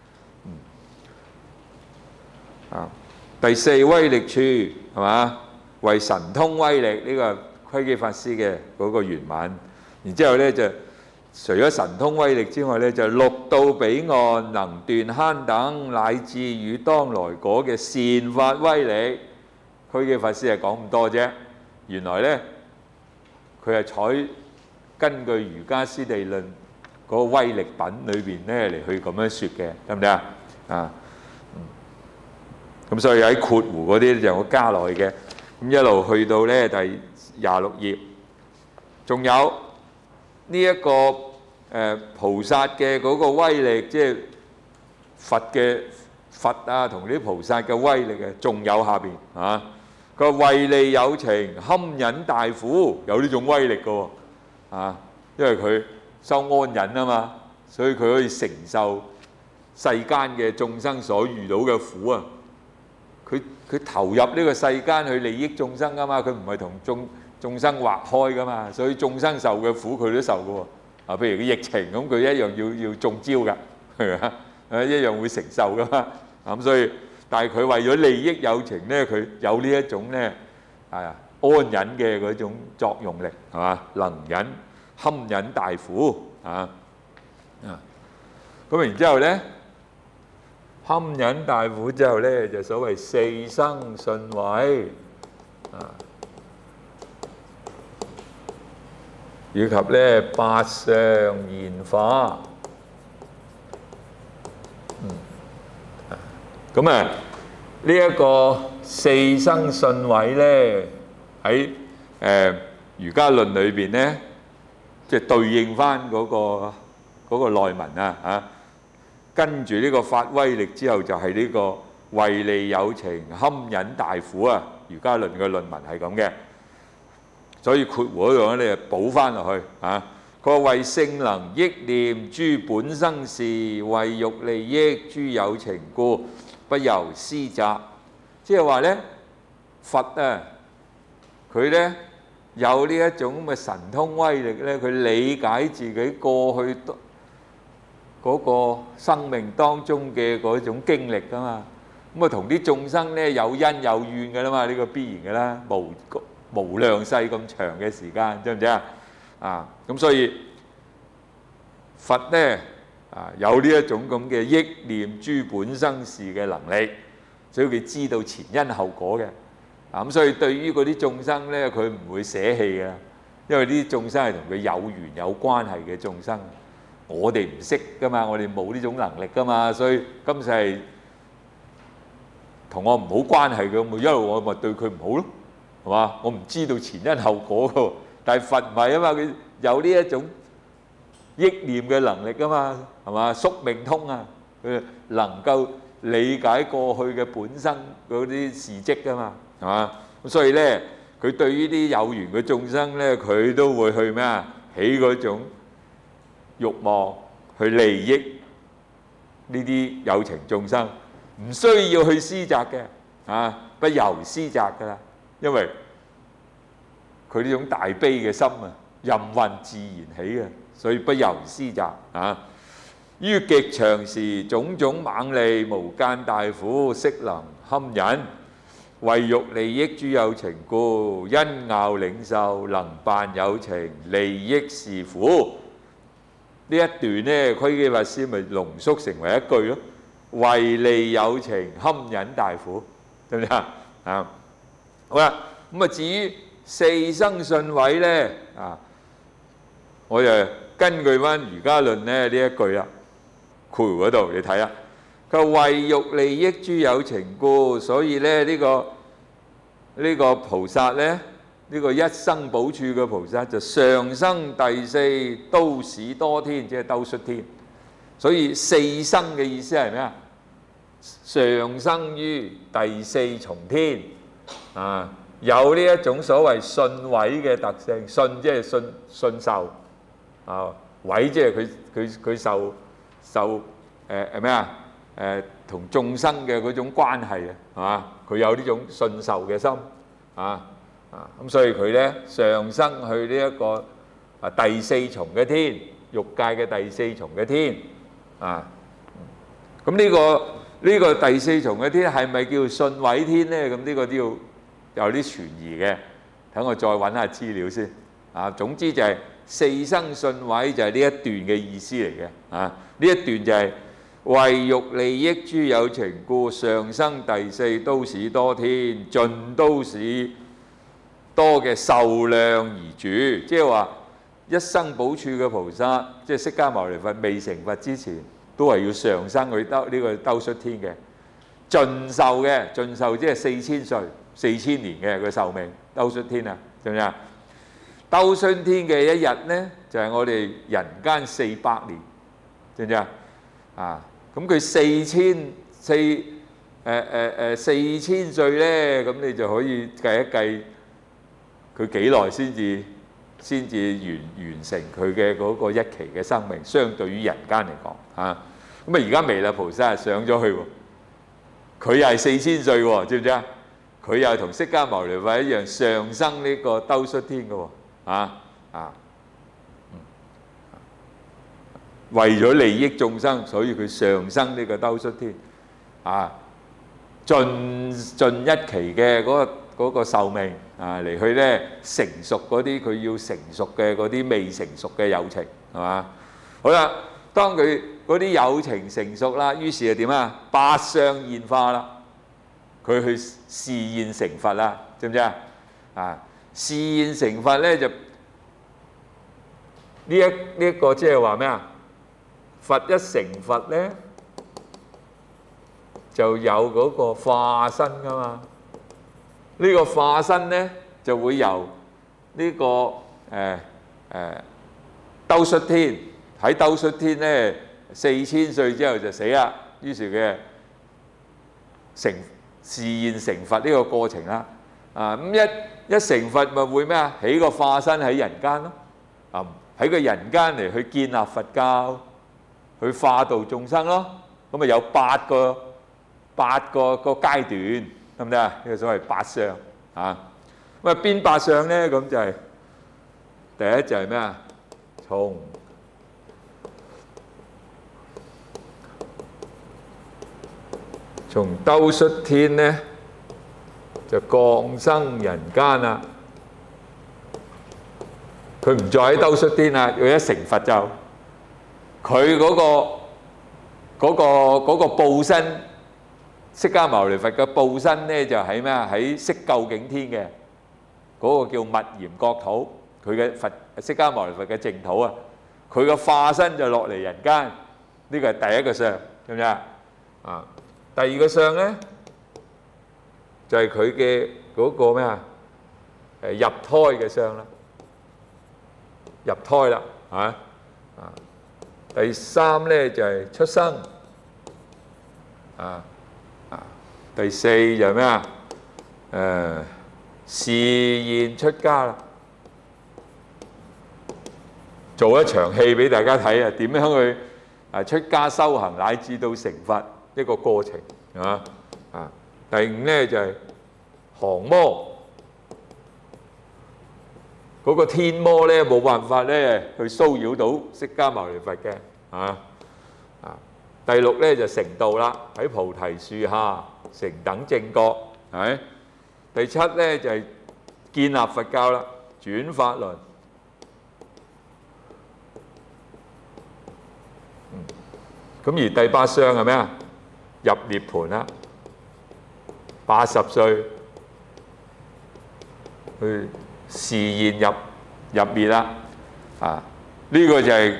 啊，第四威力處係嘛？為神通威力，呢個窺基法師嘅嗰個原文。然之後咧就除咗神通威力之外咧，就六到彼岸能斷慳等，乃至與當來果嘅善法威力。窺基法師係講咁多啫。原來咧佢係採根據《瑜伽師地論》嗰個威力品裏邊咧嚟去咁樣説嘅，得唔得啊？啊！咁所以喺括弧嗰啲就我加落去嘅，咁一路去到咧第廿六頁，仲有呢一個誒菩薩嘅嗰個威力，即係佛嘅佛啊同啲菩薩嘅威力嘅，仲有下邊啊，佢話為利有情，堪忍大苦，有呢種威力嘅喎啊，因為佢修安忍啊嘛，所以佢可以承受世間嘅眾生所遇到嘅苦啊。佢佢投入呢個世間去利益眾生噶嘛，佢唔係同眾眾生劃開噶嘛，所以眾生受嘅苦佢都受嘅喎。啊，譬如個疫情咁，佢一樣要要中招㗎，係咪啊？誒，一樣會承受噶嘛。咁所以，但係佢為咗利益有情咧，佢有呢一種咧係啊安忍嘅嗰種作用力係嘛，能忍堪忍大苦啊啊。咁然之後咧。堪忍大苦之後咧，就所謂四生信位啊，以及咧八相現化。嗯，咁啊，呢一個四生信位咧，喺誒瑜伽論裏邊咧，即係對應翻嗰個嗰個內文啊嚇。跟住呢個發威力之後，就係呢個為利有情，堪忍大苦啊！瑜伽論嘅論文係咁嘅，所以括弧嗰度咧，你就補翻落去啊。佢話為性能憶念諸本生事，為欲利益諸有情故，不由思責。即係話咧，佛啊，佢咧有呢一種咁嘅神通威力咧，佢理解自己過去嗰個生命當中嘅嗰種經歷噶嘛，咁啊同啲眾生咧有恩有怨噶啦嘛，呢個必然噶啦，無無量世咁長嘅時間，知唔知啊？ 啊，咁所以佛咧啊有呢一種咁嘅憶念諸本生事嘅能力，所以佢知道前因後果嘅。啊咁所以對於嗰啲眾生咧，佢唔會捨棄嘅，因為呢啲眾生係同佢有緣有關係嘅眾生。我哋唔識噶嘛，我哋冇呢種能力噶嘛，所以今世係同我唔好關係嘅，咪一路我咪對佢唔好咯，係嘛？我唔知道前因後果嘅，但係佛唔係啊嘛，佢有呢一種憶念嘅能力啊嘛，係嘛？宿命通啊，佢能夠理解過去嘅本身嗰啲事蹟啊嘛，係嘛？咁所以咧，佢對於啲有緣嘅眾生咧，佢都會去咩啊？起嗰種慾望去利益呢啲有情眾生，唔需要去施責嘅，啊，不由施責噶啦，因為佢呢種大悲嘅心啊，任運自然起嘅，所以不由施責啊。於極長時，種種猛利無間大苦，悉能堪忍，為欲利益諸有情故，因樂領受，能辦有情，利益是苦。呢一段咧，窺基法師咪濃縮成為一句咯，為利有情，堪忍大苦，得唔得啊？啊，好啦，咁啊至於四生信位咧，啊，我就根據翻瑜伽論咧呢一句啦，括弧嗰度你睇啦，佢話為欲利益諸有情故，所以咧呢個呢個菩薩咧。呢個一生補處嘅菩薩就上生第四都市多天，即係兜率天。所以四生嘅意思係咩啊？上生於第四重天啊，有呢一種所謂信位嘅特性。信即係信信受啊，位即係佢佢佢受受誒誒咩啊？誒同眾生嘅嗰種關係啊，係嘛？佢有呢種信受嘅心啊。啊，咁所以佢咧上生去呢一個啊第四重嘅天，欲界嘅第四重嘅天啊。咁呢個呢個第四重嘅天係咪叫信位天咧？咁呢個都要有啲存疑嘅。等我再揾下資料先。啊，總之就係四生信位就係呢一段嘅意思嚟嘅。啊，呢一段就係為欲利益諸有情故，上生第四都市多天，盡都市多嘅壽量而住，即係話一生補處嘅菩薩，即係釋迦牟尼佛未成佛之前，都係要上生去兜呢個兜率天嘅，盡壽嘅，盡壽即係四千歲、四千年嘅個壽命，兜率天啊，知唔知啊？兜率天嘅一日咧，就係我哋人間四百年，知唔知啊？啊，咁佢四千四誒誒誒四千歲咧，咁你就可以計一計。佢幾耐先至先至完完成佢嘅嗰個一期嘅生命？相對於人間嚟講，嚇咁啊！而家彌勒菩薩上咗去喎，佢又係四千歲喎，知唔知啊？佢又同釋迦牟尼佛一樣上生呢個兜率天嘅喎，啊啊！為咗利益眾生，所以佢上生呢個兜率天，啊，盡盡一期嘅嗰個嗰個壽命。啊，嚟去咧成熟嗰啲，佢要成熟嘅嗰啲未成熟嘅有情，係嘛？好啦，當佢嗰啲有情成熟啦，於是就點啊？八相現化啦，佢去示現成佛啦，知唔知啊？啊，示現成佛咧就呢一呢一個即係話咩啊？佛一成佛咧，就有嗰個化身噶嘛。呢個化身咧就會由呢個誒誒兜率天，喺兜率天咧四千歲之後就死啦，於是佢成示現成佛呢個過程啦。啊咁一一成佛咪會咩啊？起個化身喺人間咯，啊喺個人間嚟去建立佛教，去化度眾生咯。咁咪有八個八個個階段。得唔得啊？呢個所謂八相啊，咁啊邊八相咧？咁就係第一就係咩啊？從從兜率天咧就降生人間啦， 佢唔再喺兜率天啦，佢一成佛就佢嗰個嗰個嗰個報身，釋迦牟尼佛嘅報身咧就喺咩啊？喺色究竟天嘅嗰個叫密嚴國土，佢嘅佛釋迦牟尼佛嘅淨土啊，佢嘅化身就落嚟人間，呢個係第一個相，知唔知啊？啊，第二個相咧就係佢嘅嗰個咩啊？誒入胎嘅相啦，入胎啦，嚇啊！第三咧就係出生，啊啊！第四就係咩啊？誒示現出家啦，做一場戲俾大家睇啊！點樣去啊出家修行，乃至到成佛一個過程，係嘛啊？第五咧就係降魔。嗰個天魔咧冇辦法咧去騷擾到釋迦牟尼佛嘅，啊啊！第六咧就成道啦，喺菩提樹下成等正覺，係咪？第七咧就係建立佛教啦，轉法輪。咁而第八相係咩啊？入涅盤啦，八十歲去示現入入滅啦，啊！呢個就係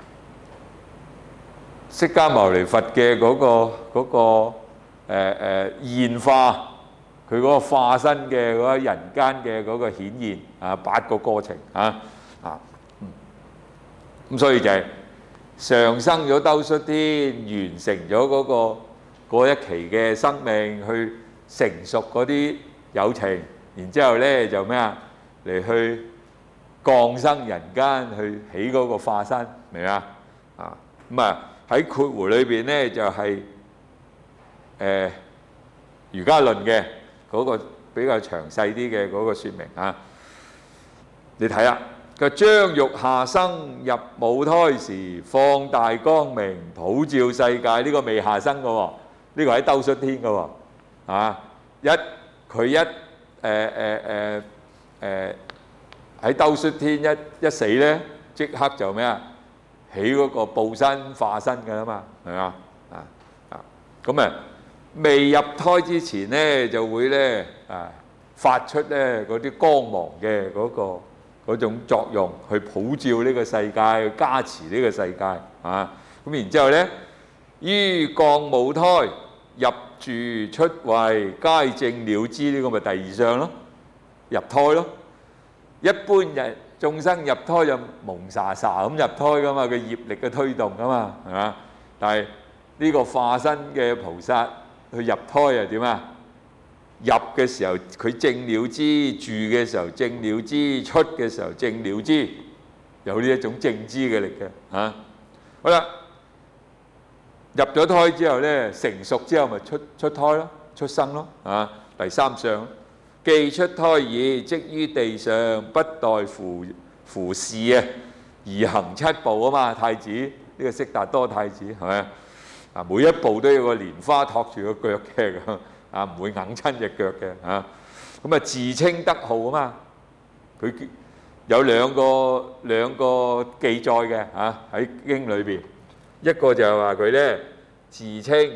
釋迦牟尼佛嘅嗰個嗰個誒誒現化，佢嗰個化身嘅嗰個人間嘅嗰個顯現啊，八個過程啊啊，咁所以就係上生咗兜率天，完成咗嗰個嗰一期嘅生命，去成熟嗰啲有情，然之後咧就咩啊？嚟去降生人間，去起嗰個化身，明啊？啊咁啊喺括弧裏邊咧就係誒瑜伽論嘅嗰個比較詳細啲嘅嗰個説明啊。你睇下，佢將欲下生入母胎時，放大光明普照世界。呢個未下生嘅喎，呢個喺兜率天嘅喎。啊，一佢一誒誒誒。誒喺兜率天一一死咧，即刻就咩啊？起嗰個報身化身㗎啦嘛，係嘛？啊啊咁啊，未入胎之前咧，就會咧啊發出咧嗰啲光芒嘅嗰個嗰種作用，去普照呢個世界，去加持呢個世界啊。咁然之後咧，於降母胎入住出位，皆正了知。呢個咪第二相咯。入胎咯，一般人眾生入胎就蒙查查咁入胎噶嘛，佢業力嘅推動噶嘛，係嘛？但係呢個化身嘅菩薩去入胎又點啊？入嘅時候佢正了知，住嘅時候正了知，出嘅時候正了知，有呢一種正知嘅力嘅嚇。好啦，入咗胎之後咧，成熟之後咪出出胎咯，出生咯，啊，第三相。既出胎已，即於地上，不待扶扶侍啊，而行七步啊嘛。太子呢、這個悉達多太子係咪啊？每一步都有個蓮花托住個腳嘅咁啊，唔會硬親隻腳嘅嚇。咁啊，自稱德號啊嘛。佢有兩個兩個記載嘅嚇喺經裏邊，一個就係話佢咧自稱。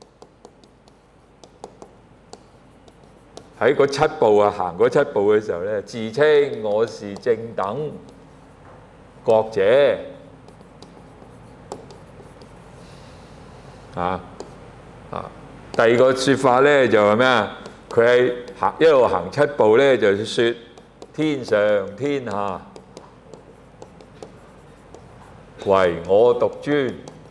喺嗰七步啊，行嗰七步嘅時候咧，自稱我是正等覺者啊啊！第二個説法咧就係咩啊？佢喺行一路行七步咧，就説天上天下唯我獨尊。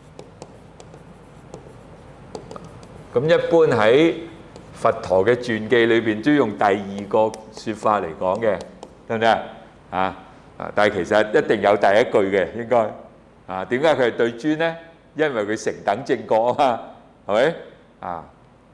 咁一般喺佛陀嘅傳記裏邊都用第二個説法嚟講嘅，得唔得啊？啊啊！但係其實一定有第一句嘅，應該啊？點解佢係對尊咧？因為佢成等正覺啊嘛，係咪啊？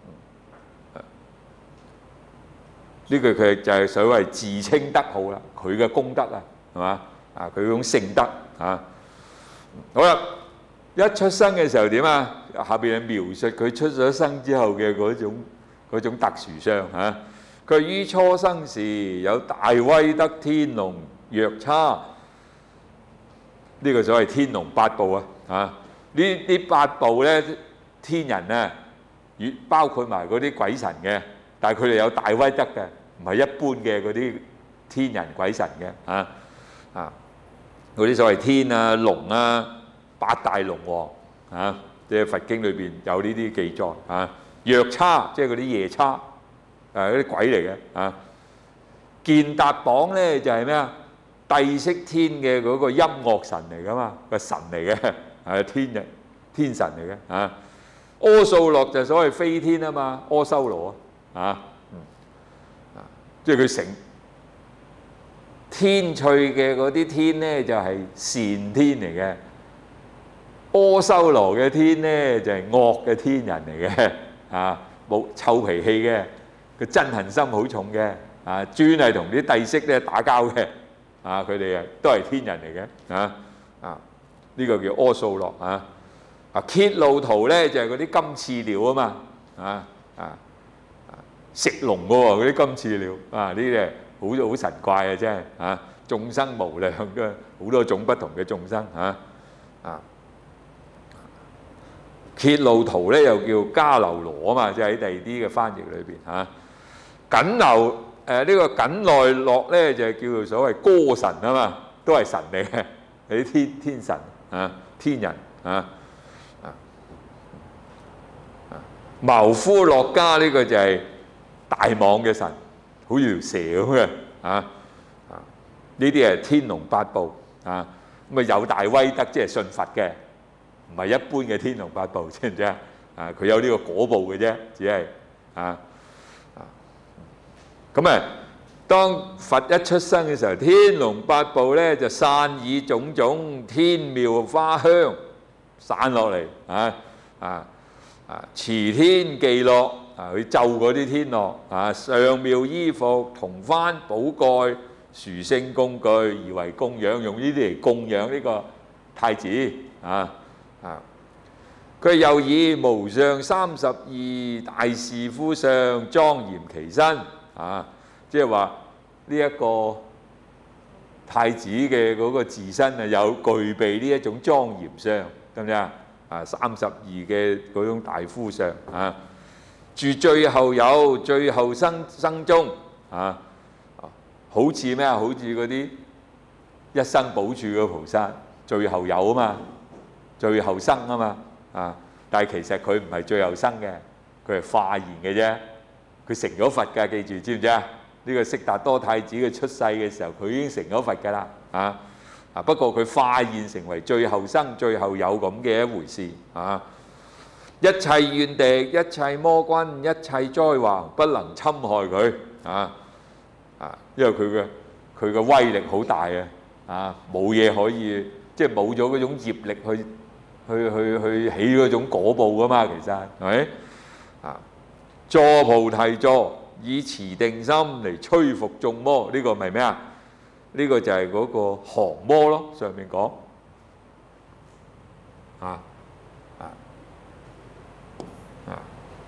呢句佢就係所謂自稱德號啦，佢嘅功德啊，係嘛啊？佢嗰種聖德啊。好啦，一出生嘅時候點啊？下邊係描述佢出咗生之後嘅嗰種。嗰種特殊相嚇，佢於初生時有大威德天龍藥叉呢個所謂天龍八部啊，啊呢呢八部咧天人啊，與包括埋嗰啲鬼神嘅，但係佢哋有大威德嘅，唔係一般嘅嗰啲天人鬼神嘅，啊啊嗰啲所謂天啊龍啊八大龍王啊，即係佛經裏邊有呢啲記載啊。藥叉即係嗰啲夜叉，誒嗰啲鬼嚟嘅啊。健達榜咧就係咩啊？帝釋天嘅嗰個音樂神嚟噶嘛，個神嚟嘅，係天嘅天神嚟嘅啊。阿素洛就所謂飛天啊嘛，阿修羅啊，啊，嗯，即係佢成天趣嘅嗰啲天咧就係善天嚟嘅，阿修羅嘅天咧就係惡嘅天人嚟嘅，啊，冇臭脾氣嘅，佢憎恨心好重嘅，啊，專係同啲帝釋咧打交嘅。啊！佢哋啊都係天人嚟嘅，啊啊呢、這個叫阿素洛啊。啊羯路圖咧就係嗰啲金翅鳥啊嘛，啊啊啊食龍嘅喎，嗰啲金翅鳥啊，呢啲係好好神怪嘅真係啊，眾生無量嘅，好多種不同嘅眾生啊啊。羯路圖咧又叫迦樓羅啊嘛，即係喺第二啲嘅翻譯裏邊嚇。緊樓誒呢個緊內洛咧就係叫做所謂歌神啊嘛，都係神嚟嘅，係啲天天神啊，天人啊啊啊。茅夫洛迦呢個就係大蟒嘅神，好似條蛇咁嘅啊啊。呢啲係天龍八部啊，咁啊有大威德，即係信佛嘅，唔係一般嘅天龍八部，知唔知啊？啊，佢有呢個果報嘅啫，只係啊。咁啊，當佛一出生嘅時候，天龍八部咧就散以種種天妙花香散落嚟啊啊啊！持天伎樂啊，去奏嗰啲天樂啊，上妙衣服、銅幡、寶蓋、殊勝工具，而為供養，用呢啲嚟供養呢個太子啊啊！佢又以無上三十二大士夫相莊嚴其身。啊，即係話呢一個太子嘅嗰個自身啊，有具備呢一種莊嚴相，得唔得啊？啊，三十二嘅嗰種大夫相啊，住最後有，最後生生中啊，好似咩啊？好似嗰啲一生補處嘅菩薩，最後有啊嘛，最後生啊嘛啊！但係其實佢唔係最後生嘅，佢係化現嘅啫。佢成咗佛㗎，記住知唔知啊？呢個悉達多太子嘅出世嘅時候，佢已經成咗佛㗎啦，啊啊！不過佢化現成為最後生、最後有咁嘅一回事啊！一切怨敵、一切魔君、一切災禍不能侵害佢啊啊！因為佢嘅佢嘅威力好大啊！啊，冇嘢可以即係冇咗嗰種業力去去去去起嗰種果報㗎嘛，其實係咪啊？坐菩提座，以持定心嚟摧伏眾魔，呢、這個咪咩啊？呢、這個就係嗰個降魔咯，上面講啊啊啊！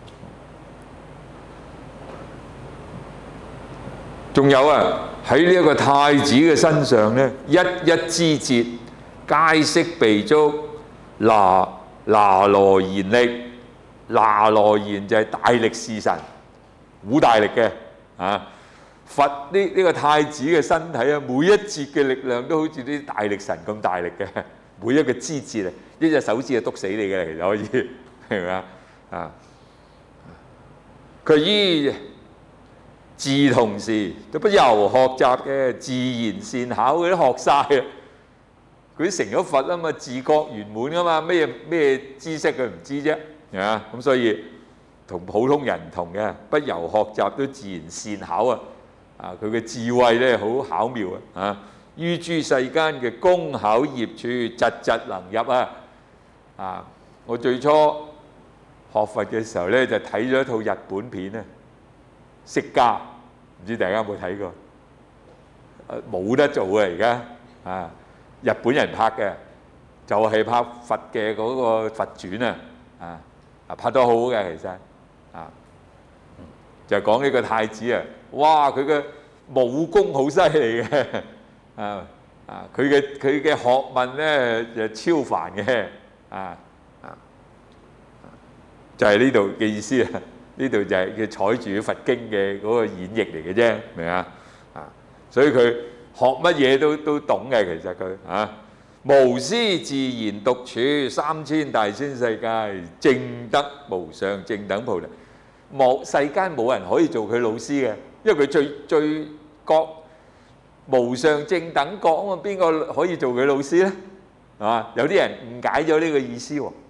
仲有啊，喺呢一個太子嘅身上咧，一一枝節，皆悉備足那那羅延力。那羅延就係大力士神，好大力嘅啊！佛呢呢、這個太子嘅身體啊，每一節嘅力量都好似啲大力神咁大力嘅，每一個枝節啊，一隻手指就篤死你嘅，其實可以係咪啊？啊！佢依自同時都不由學習嘅，自然善巧嗰啲學晒啊！佢成咗佛啊嘛，自覺圓滿啊嘛，咩咩知識佢唔知啫。啊，咁所以同普通人唔同嘅，不由學習都自然善巧啊！啊，佢嘅智慧咧好巧妙啊！啊，於諸世間嘅工巧業處，疾疾能入啊！啊，我最初學佛嘅時候咧，就睇咗一套日本片啊，《釋迦》，唔知大家有冇睇過？冇得做啊！而家啊，日本人拍嘅，就係拍佛嘅嗰個佛傳啊！啊！拍得好好嘅，其實啊，就講呢個太子啊，哇！佢嘅武功好犀利嘅，啊啊，佢嘅佢嘅學問咧就超凡嘅啊啊，就係呢度嘅意思啊！呢度就係佢採住佛經嘅嗰個演繹嚟嘅啫，明啊？啊，所以佢學乜嘢都都懂嘅，其實佢啊，無師自然獨處三千大千世界，證得無上正等菩提。冇世間冇人可以做佢老師嘅，因為佢最最覺無上正等覺啊嘛，邊個可以做佢老師咧？係嘛？有啲人誤解咗呢個意思喎。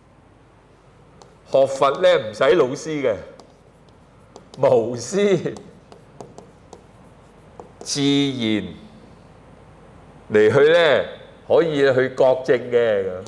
學佛咧唔使老師嘅，無師自然嚟去咧可以去覺證嘅咁。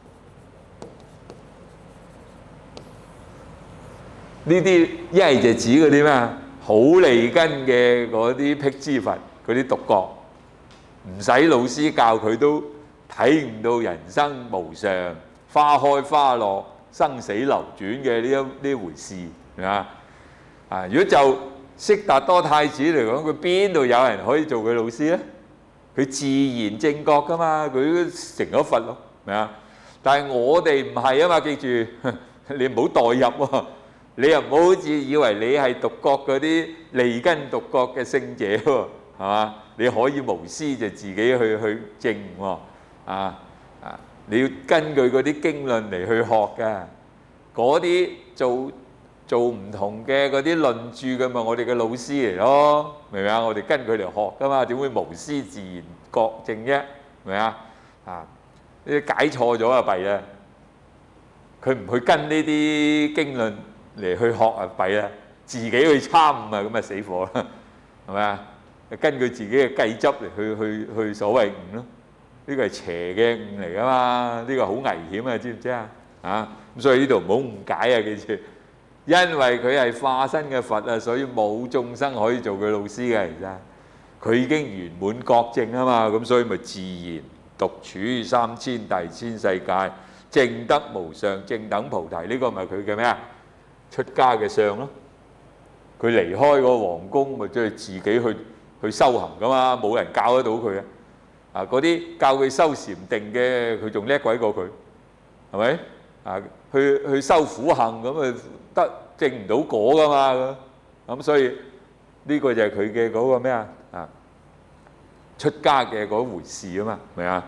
呢啲一係就指嗰啲咩啊？好利根嘅嗰啲辟支佛，嗰啲獨覺，唔使老師教佢都睇唔到人生無常、花開花落、生死流轉嘅呢一呢回事，係嘛？啊！如果就悉達多太子嚟講，佢邊度有人可以做佢老師咧？佢自然正覺噶嘛，佢成咗佛咯，係咪啊？但係我哋唔係啊嘛，記住你唔好代入喎。你又唔好好似以為你係獨覺嗰啲利根獨覺嘅聖者喎，係嘛？你可以無師就自己去去證喎，啊啊！你要根據嗰啲經論嚟去學㗎，嗰啲做做唔同嘅嗰啲論著嘅嘛，我哋嘅老師嚟咯，明唔明啊？我哋跟佢嚟學㗎嘛，點會無師自然覺證啫？明唔明啊？啊！呢啲解錯咗啊，弊啦！佢唔去跟呢啲經論嚟去學啊，弊啦！自己去參悟啊，咁啊死火啦，係咪啊？根據自己嘅計執嚟去去去所謂悟咯，呢個係邪嘅悟嚟噶嘛，呢個好危險啊，知唔知啊？啊咁所以呢度唔好誤解啊，記住，因為佢係化身嘅佛啊，所以冇眾生可以做佢老師嘅，其實佢已經圓滿覺證啊嘛，咁所以咪自然獨處三千大千世界，證得無上正等菩提，呢個咪佢嘅咩啊？出家嘅相咯，佢離開個皇宮，咪即係自己去去修行噶嘛，冇人教得到佢啊！啊，嗰啲教佢修禪定嘅，佢仲叻鬼過佢，係咪？啊，去去修苦行咁啊，得證唔到果噶嘛，咁所以呢個就係佢嘅嗰個咩啊？啊，出家嘅嗰回事啊嘛，明啊？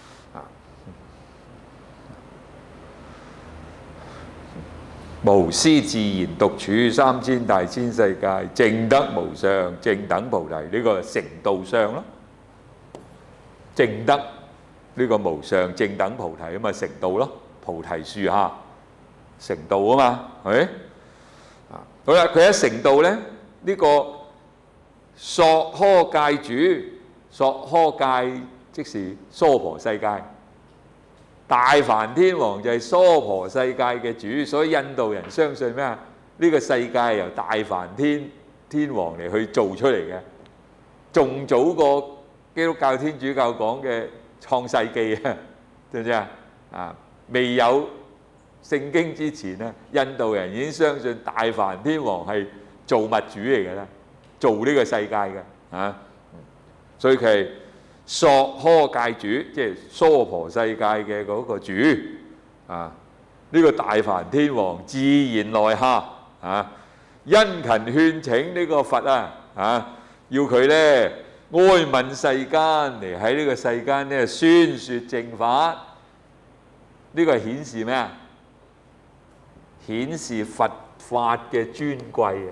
無師自然獨處三千大千世界，證得無上正等菩提，呢個成道相咯。證得呢個無上正等菩提啊嘛，成道咯。菩提樹下成道啊嘛，係咪？啊，好啦，佢一成道咧，呢個索訶界主，索訶界即是娑婆世界。大梵天王就係娑婆世界嘅主，所以印度人相信咩啊？呢個世界由大梵天天王嚟去做出嚟嘅，仲早過基督教天主教講嘅創世記啊，知唔知啊？啊，未有聖經之前咧，印度人已經相信大梵天王係造物主嚟嘅啦，做呢個世界嘅啊，所以佢係索訶界主，即係娑婆世界嘅嗰個主啊！呢個大梵天王自然來下啊，殷勤勸請呢個佛啊啊，要佢咧哀憫世間嚟喺呢個世間咧宣説正法。呢個係顯示咩啊？顯示佛法嘅尊貴啊！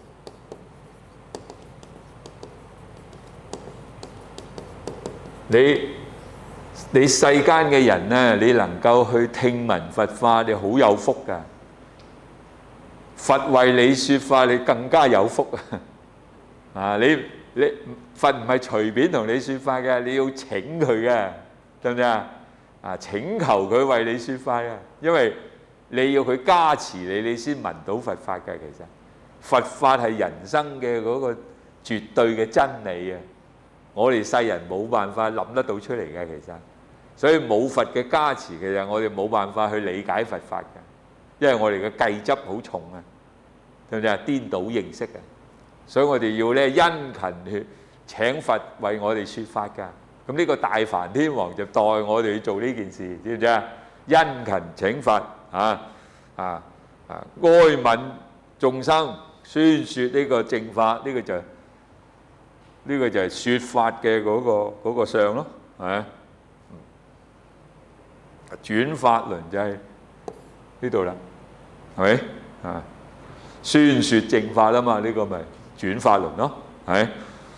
你你世間嘅人咧，你能夠去聽聞佛法，你好有福㗎。佛為你説法，你更加有福啊！啊，你你佛唔係隨便同你説法嘅，你要請佢嘅，得唔得啊？啊，請求佢為你説法嘅，因為你要佢加持你，你先聞到佛法嘅。其實佛法係人生嘅嗰個絕對嘅真理啊！我哋世人冇辦法諗得到出嚟嘅，其實，所以冇佛嘅加持，其實我哋冇辦法去理解佛法嘅，因為我哋嘅計執好重啊，對唔對啊？顛倒認識啊，所以我哋要咧殷勤去請佛為我哋説法㗎， 咁呢個大梵天王就代我哋去做呢件事，知唔知啊？殷勤請佛啊啊啊，哀憫眾生，宣説呢個正法，呢個就呢個就係説法嘅嗰個嗰個相咯，係咪？轉法輪就係呢度啦，係咪啊？宣説正法啊嘛，呢個咪轉法輪咯，係咪？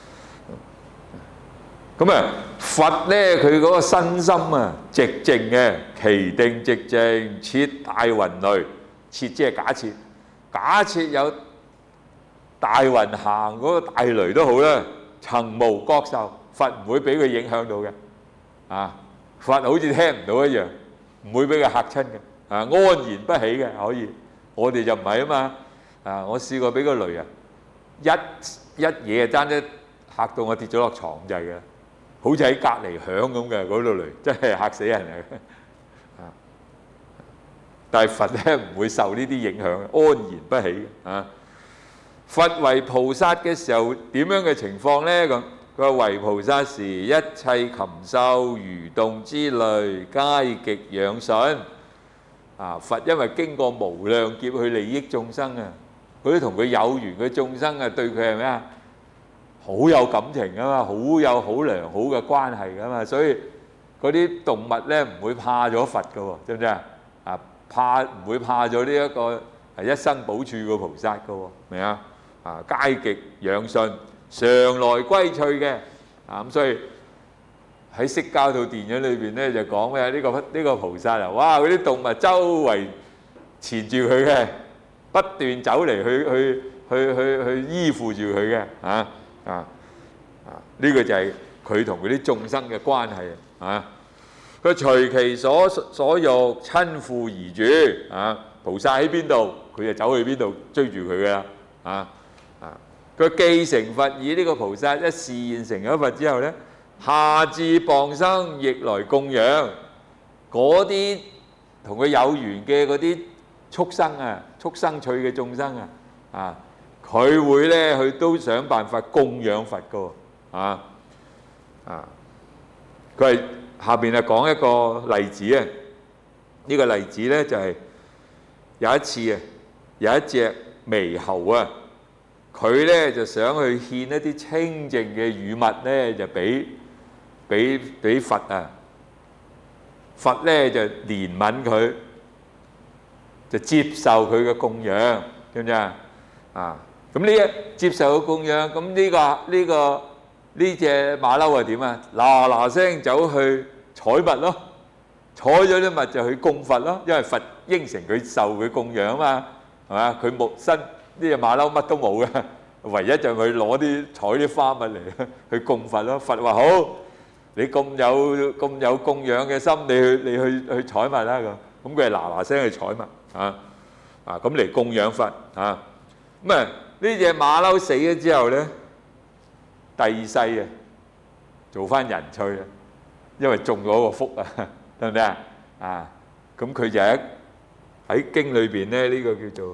咁啊，佛咧佢嗰個身心啊，寂靜嘅，其定寂靜，設大雲雷，設即係假設，假設有大雲行嗰個大雷都好啦，曾無覺受，佛唔會俾佢影響到嘅，啊，佛好似聽唔到一樣，唔會俾佢嚇親嘅，啊，安然不起嘅可以，我哋就唔係啊嘛，啊，我試過俾個雷啊，一一嘢啊爭啲嚇到我跌咗落床就係嘅。好似喺隔離響咁嘅嗰度雷，真係嚇死人啊！但係佛咧唔會受呢啲影響，安然不起啊！佛為菩薩嘅時候點樣嘅情況咧？咁佢話為菩薩時，一切禽獸、魚動之類，皆極養順。啊！佛因為經過無量劫去利益眾生啊，嗰啲同佢有緣嘅眾生啊，對佢係咩啊？好有感情啊嘛，好有好良好嘅關係噶嘛，所以嗰啲動物咧唔會怕咗佛噶喎，知唔知啊？啊，怕唔會怕咗呢一個係一生補處嘅菩薩噶喎，明啊？啊，皆極養順，常來歸趣嘅啊，咁所以喺釋迦套電影裏邊咧就講咩？呢個呢個菩薩啊，哇！嗰啲動物周圍纏住佢嘅，不斷走嚟去去去去去依附住佢嘅啊！啊啊！呢個就係佢同嗰啲眾生嘅關係啊！佢隨其所所欲，親附而住啊！菩薩喺邊度，佢就走去邊度追住佢噶啦啊啊！佢既成佛以呢個菩薩一示現成咗佛之後咧，下至傍生亦來供養嗰啲同佢有緣嘅嗰啲畜生啊、畜生趣嘅眾生啊啊！佢會咧，佢都想辦法供養佛噶喎，啊啊！佢係下邊係講一個例子啊。呢個例子咧就係有一次啊，有一隻獼猴啊，佢咧就想去獻一啲清淨嘅乳物咧，就俾俾俾佛啊。佛咧就憐憫佢，就接受佢嘅供養，知唔知啊？啊！咁呢一接受個供養，咁呢個呢個呢隻馬騮係點啊？嗱嗱聲走去採物咯，採咗啲物就去供佛咯，因為佛應承佢受佢供養啊嘛，係嘛？佢冇身呢隻馬騮乜都冇嘅，唯一就係佢攞啲採啲花物嚟去供佛咯。佛話好，你咁有咁有供養嘅心，你去你去去採物啦咁。咁佢係嗱嗱聲去採物啊啊！咁嚟供養佛啊！咁啊〜呢隻馬騮死咗之後咧，第二世啊，做翻人趣啊，因為中咗個福啊，得唔得啊？啊，咁佢就喺喺經裏邊咧，呢個叫做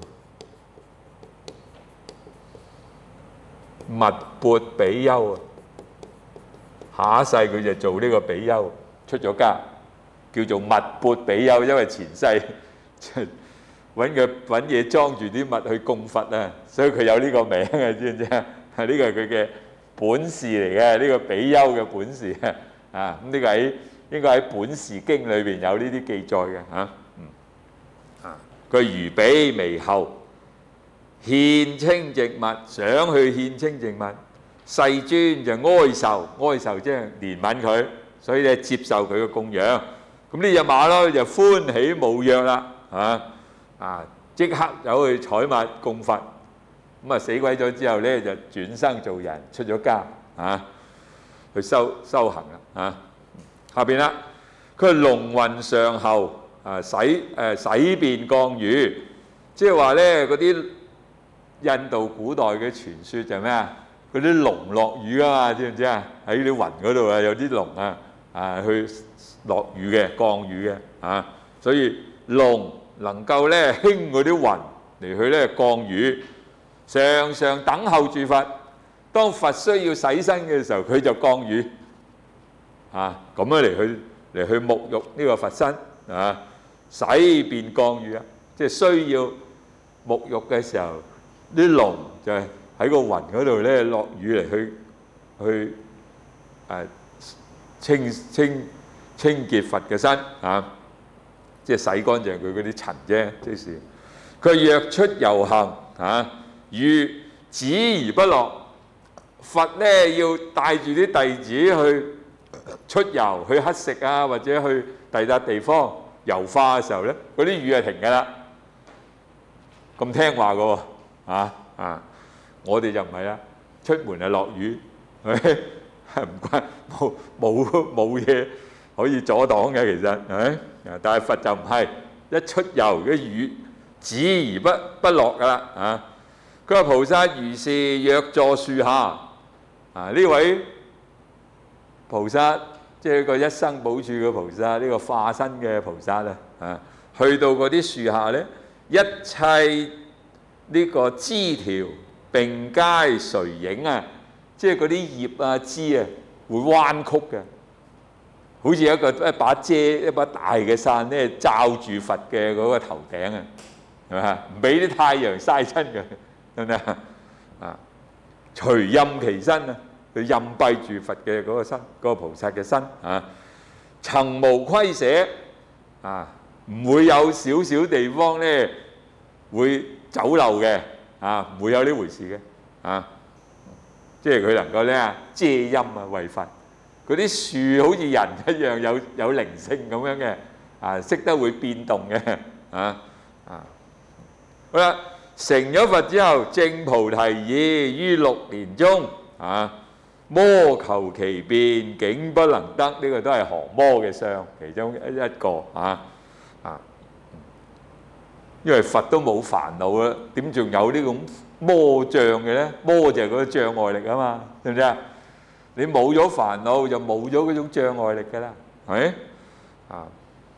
密缽比丘啊。下一世佢就做呢個比丘，出咗家，叫做密缽比丘，因為前世揾佢揾嘢裝住啲物去供佛啊，所以佢有呢個名啊，知唔知啊？係呢個係佢嘅本事嚟嘅，呢個比丘嘅本事啊。啊，咁呢個喺應該喺本事經裏邊有呢啲記載嘅嚇。嗯啊，佢如彼獼猴獻清淨物，想去獻清淨物，世尊就哀受，哀受即係憐憫佢，所以咧接受佢嘅供養。咁呢隻馬騮就歡喜無約啦，嚇。啊！即刻走去採物供佛，咁啊死鬼咗之後咧，就轉生做人，出咗家啊，去修修行啦啊！下邊啦，佢係龍雲上後啊，洗誒洗便降雨，即係話咧嗰啲印度古代嘅傳說就係咩啊？嗰啲龍落雨啊嘛，知唔知啊？喺啲雲嗰度啊，有啲龍啊啊去落雨嘅，降雨嘅啊，所以龍能夠咧興嗰啲雲嚟去咧降雨，常常等候住佛。當佛需要洗身嘅時候，佢就降雨。 啊，咁樣嚟去嚟去沐浴呢個佛身啊，洗便降雨啊，即係需要沐浴嘅時候，啲龍就係喺個雲嗰度咧落雨嚟去去誒清清清潔佛嘅身啊，即係洗乾淨佢嗰啲塵啫，即是佢若出遊行啊，雨止而不落。佛咧要帶住啲弟子去出遊，去乞食啊，或者去第笪地方遊化嘅時候咧，嗰啲雨係停㗎啦。咁聽話㗎喎，啊啊！我哋就唔係啦，出門就落雨，係咪？唔關冇冇冇嘢可以阻擋嘅，其實係咪？但係佛就唔係，一出遊嘅雨止而不不落㗎啦。啊！佢話菩薩如是若坐樹下。啊！呢位菩薩即係個一生補處嘅菩薩，呢、這個化身嘅菩薩咧，啊，去到嗰啲樹下咧，一切呢個枝條並皆垂影啊，即係嗰啲葉啊枝啊會彎曲嘅，好似一個一把遮一把大嘅傘咧罩住佛嘅嗰個頭頂啊，係咪？唔俾啲太陽曬親嘅，得唔得啊？隨蔭其身啊！佢蔭蔽住佛嘅嗰個身，嗰、嗰個菩薩嘅身啊，曾無虧捨啊，唔會有少少地方咧會走漏嘅啊，唔會有呢回事嘅啊，即係佢能夠咧遮陰啊為佛，嗰啲樹好似人一樣有有靈性咁樣嘅啊，識得會變動嘅啊啊，好啦。成咗佛之後，證菩提意於六年中啊，魔求其變，竟不能得。呢、這個都係降魔嘅相，其中一一個啊啊。因為佛都冇煩惱啦，點仲有呢種魔障嘅咧？魔就係嗰個障礙力啊嘛，知唔知啊？你冇咗煩惱，就冇咗嗰種障礙力㗎啦，係咪啊？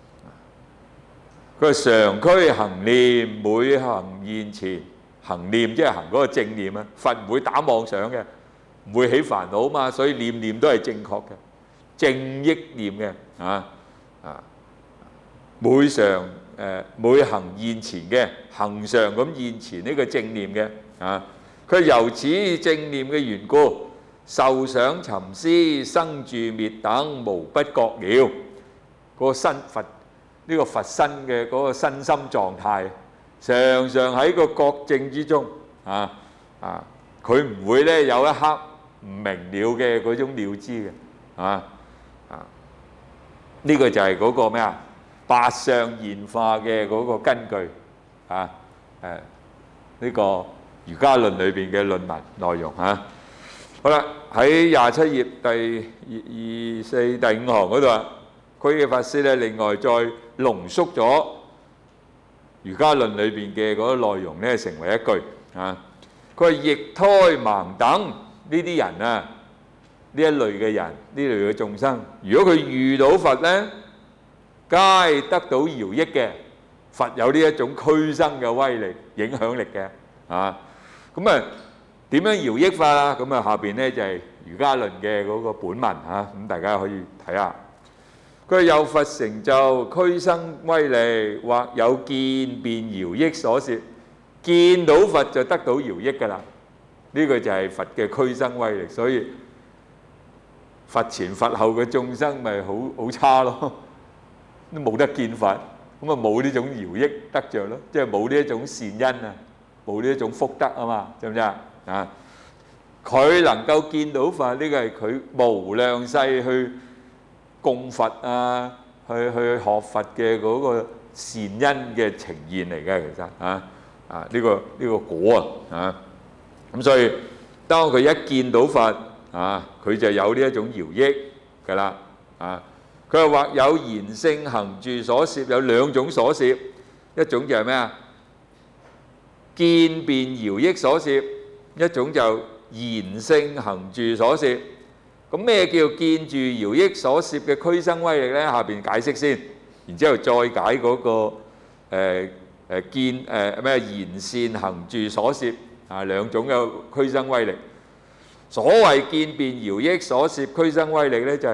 佢常驅行念，每行現前行念，即係行嗰個正念啊！佛唔會打妄想嘅，唔會起煩惱嘛，所以念念都係正確嘅，正憶念嘅啊啊！每常誒、呃、每行現前嘅，恒常咁現前呢個正念嘅啊！佢由此正念嘅緣故，受想尋思生住滅等無不覺了。嗰、那個身佛。呢個佛身嘅嗰個身心狀態，常常喺個覺證之中啊啊！佢唔會咧有一刻唔明了嘅嗰種了知嘅啊啊！呢、這個就係嗰個咩啊？八相現化嘅嗰個根據啊誒呢、這個《瑜伽論》裏邊嘅論文內容啊。好啦，喺廿七頁第二二四第五行嗰度啊。佢嘅法師咧，另外再濃縮咗《瑜伽論》裏邊嘅嗰個內容咧，成為一句啊。佢話：逆胎盲等呢啲人啊，呢一類嘅人，呢類嘅眾生，如果佢遇到佛咧，皆得到饒益嘅。佛有呢一種驅生嘅威力、影響力嘅啊。咁啊，點樣饒益法啊？咁啊，下邊咧就係《瑜伽論》嘅嗰個本文嚇，咁大家可以睇下。佢有佛成就驅生威力，或有見辨饒益所攝，見到佛就得到饒益㗎啦。呢個就係佛嘅驅生威力，所以佛前佛後嘅眾生咪好好差咯，都冇得見佛，咁啊冇呢種饒益得著咯，即係冇呢一種善因啊，冇呢一種福德啊嘛，知唔知啊？啊，佢能夠見到佛，呢個係佢無量世去供佛啊，去去學佛嘅嗰個善因嘅呈現嚟嘅，其實啊啊呢個呢個果啊啊，咁所以當佢一見到佛啊，佢就有呢一種饒益㗎啦啊。佢話或有賢聖行住所攝，有兩種所攝，一種就係咩啊？見辨饒益所攝，一種就賢聖行住所攝。咁咩叫見住饒益所攝嘅驅生威力咧？下邊解釋先，然之後再解嗰、那個誒誒、呃、見誒咩賢善行住所攝啊兩種嘅驅生威力。所謂見辨饒益所攝驅生威力咧，就係、是、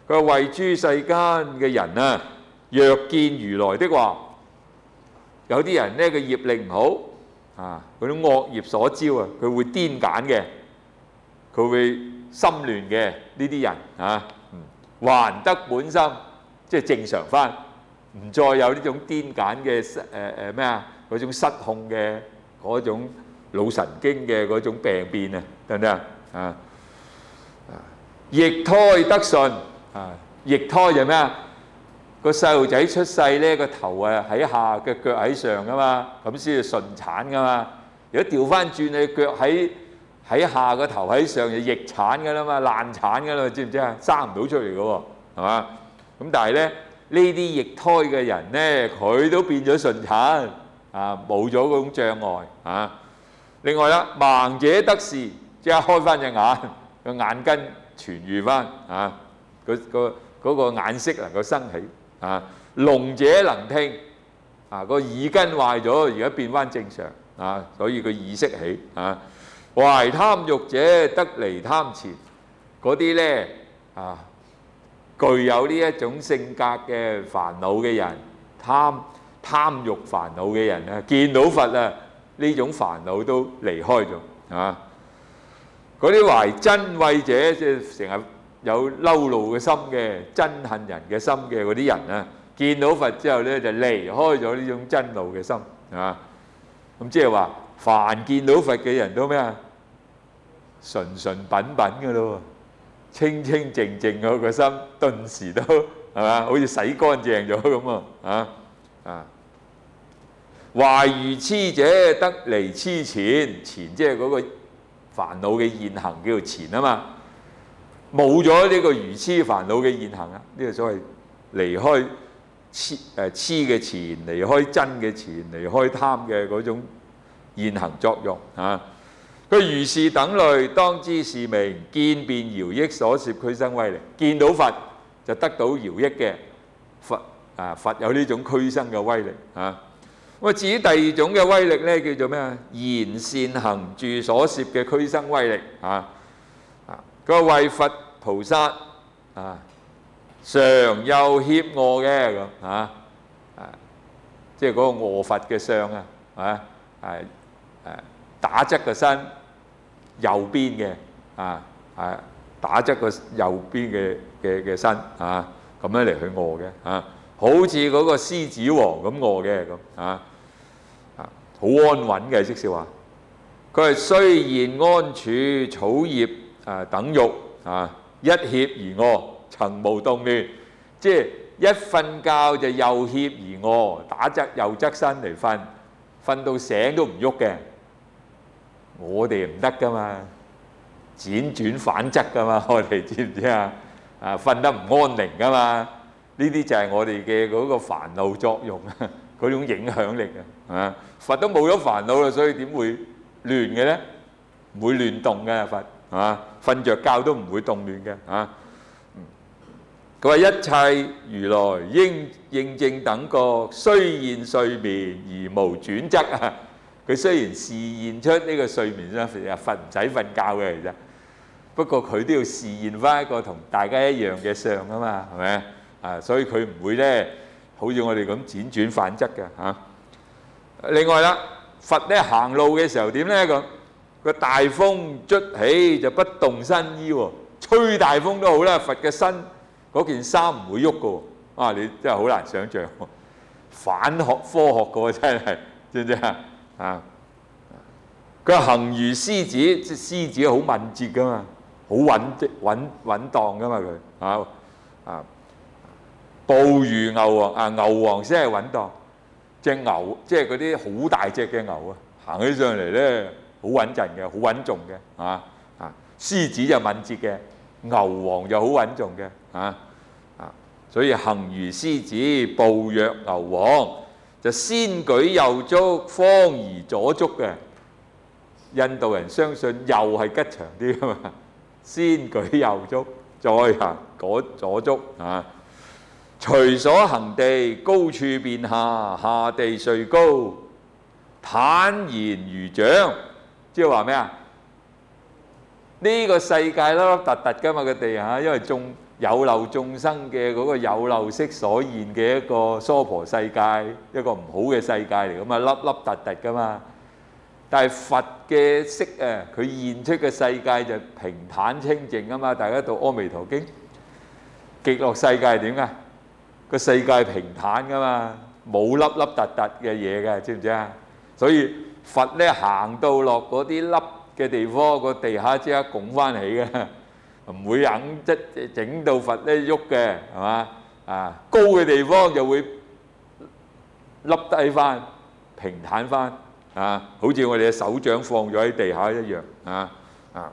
佢話為諸世間嘅人啊，若見如來的話，有啲人咧個業力唔好啊，嗰種惡業所招啊，佢會癲癇嘅，佢會心亂嘅呢啲人啊，還得本心，即係正常翻，唔再有呢種癲癇嘅誒誒咩啊嗰種失控嘅嗰種腦神經嘅嗰種病變啊，得唔得啊？啊，液胎得順啊，液胎就咩啊？個細路仔出世咧，個頭啊喺下，嘅腳喺上噶嘛，咁先至順產噶嘛。如果調翻轉，你腳喺喺下，個頭喺上，就逆產噶啦嘛，爛產噶啦，知唔知啊？生唔到出嚟噶喎，係嘛？咁但係咧，呢啲液胎嘅人咧，佢都變咗順產啊，冇咗嗰種障礙啊。另外啦，盲者得視，即刻開翻隻眼，個眼根痊癒翻啊，個個嗰個眼色能夠生起。啊，聾者能聽，啊個耳根壞咗，而家變翻正常，啊所以個耳識起，啊懷貪欲者得離貪纏，嗰啲咧啊具有呢一種性格嘅煩惱嘅人，貪貪欲煩惱嘅人啊，見到佛啊呢種煩惱都離開咗，啊嗰啲懷瞋恚者，即係成日有嬲怒嘅心嘅、憎恨人嘅心嘅嗰啲人啊，見到佛之後咧就離開咗呢種瞋怒嘅心，係嘛？咁即係話，凡見到佛嘅人都咩啊？純純品品嘅咯，清清淨淨嗰個心，頓時都係嘛？好似洗乾淨咗咁啊！啊啊！懷愚癡者得離癡纏，纏即係嗰個煩惱嘅現行叫做纏啊嘛。冇咗呢個愚癡煩惱嘅現行啊，呢個所謂離開癡誒癡嘅纏，離開真嘅纏，離開貪嘅嗰種現行作用啊。佢如是等類，當知是名見辨饒益所攝俱生威力。見到佛就得到饒益嘅佛啊，佛有呢種俱生嘅威力啊。咁啊，至於第二種嘅威力咧，叫做咩啊？賢善行住所攝嘅俱生威力啊。佢話為佛菩薩啊，常右脅臥嘅咁啊，啊，即係嗰個臥佛嘅相啊，啊，係誒打側個身右邊嘅啊，係打側個右邊嘅嘅嘅身啊，咁樣嚟去臥嘅啊，好似嗰個獅子王咁臥嘅咁啊，啊，好安穩嘅，即是話佢係雖然安處草葉啊等肉啊，一脅而臥，曾無動亂，即係一瞓覺就右脅而臥，打側右側身嚟瞓，瞓到醒都唔喐嘅。我哋唔得噶嘛，輾轉反側噶嘛，我哋知唔知啊？啊，瞓得唔安寧噶嘛，呢啲就係我哋嘅嗰個煩惱作用啊，嗰種影響力啊，啊，佛都冇咗煩惱啦，所以點會亂嘅咧？唔會亂動嘅佛。係嘛？瞓著覺都唔會動亂嘅啊！佢話一切如來應應正等覺，雖現睡眠而無轉側啊！佢雖然示現出呢個睡眠啫，佛唔使瞓覺嘅其實，不過佢都要示現翻一個同大家一樣嘅相啊嘛，係咪啊？所以佢唔會咧，好似我哋咁輾轉反側嘅嚇。另外啦，佛咧行路嘅時候點咧咁？個大風捽起就不動身衣喎，吹大風都好啦，佛嘅身嗰件衫唔會喐嘅喎。啊，你真係好難想像，反學科學嘅喎，真係知唔知啊？啊，佢行如獅子，即係獅子好敏捷噶嘛，好穩穩穩當噶嘛佢啊啊，步如牛王啊，牛王先係穩當，隻牛即係嗰啲好大隻嘅牛啊，行起上嚟咧。好穩陣嘅，好穩重嘅，啊啊！獅子就敏捷嘅，牛王就好穩重嘅，啊啊！所以行如獅子，步若牛王，就先舉右足，方移左足嘅。印度人相信右係吉祥啲㗎嘛，先舉右足，再行嗰左足啊！隨所行地，高處便下，下地遂高，坦然如掌。即係話咩啊？呢個世界凹凹凸凸噶嘛個地下，因為種有漏眾生嘅嗰個有漏色所現嘅一個娑婆世界，一個唔好嘅世界嚟噶嘛，凹凹凸凸噶嘛。但係佛嘅色啊，佢現出嘅世界就平坦清淨啊嘛。大家讀《阿彌陀經》，極樂世界係點啊？個世界平坦噶嘛，冇凹凹凸凸嘅嘢嘅，知唔知啊？所以佛咧行到落嗰啲凹嘅地方，個地下即刻拱翻起嘅，唔會硬即整到佛咧喐嘅，係嘛？啊，高嘅地方就會凹低翻，平坦翻。啊，好似我哋嘅手掌放咗喺地下一樣，啊啊，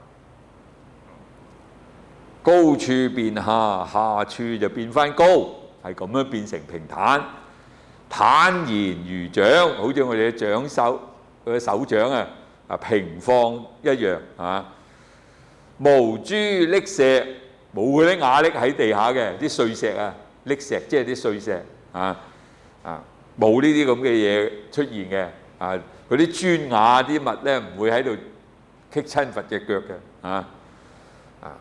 高處變下，下處就變翻高，係咁樣變成平坦，坦然如掌，好似我哋嘅掌手個手掌啊啊平放一樣，啊，無諸礫石，冇嗰啲瓦礫喺地下嘅，啲碎石啊，礫石即係啲碎石，啊啊，冇呢啲咁嘅嘢出現嘅，啊。嗰啲磚瓦啲物咧，唔會喺度棘親佛隻腳嘅，啊啊！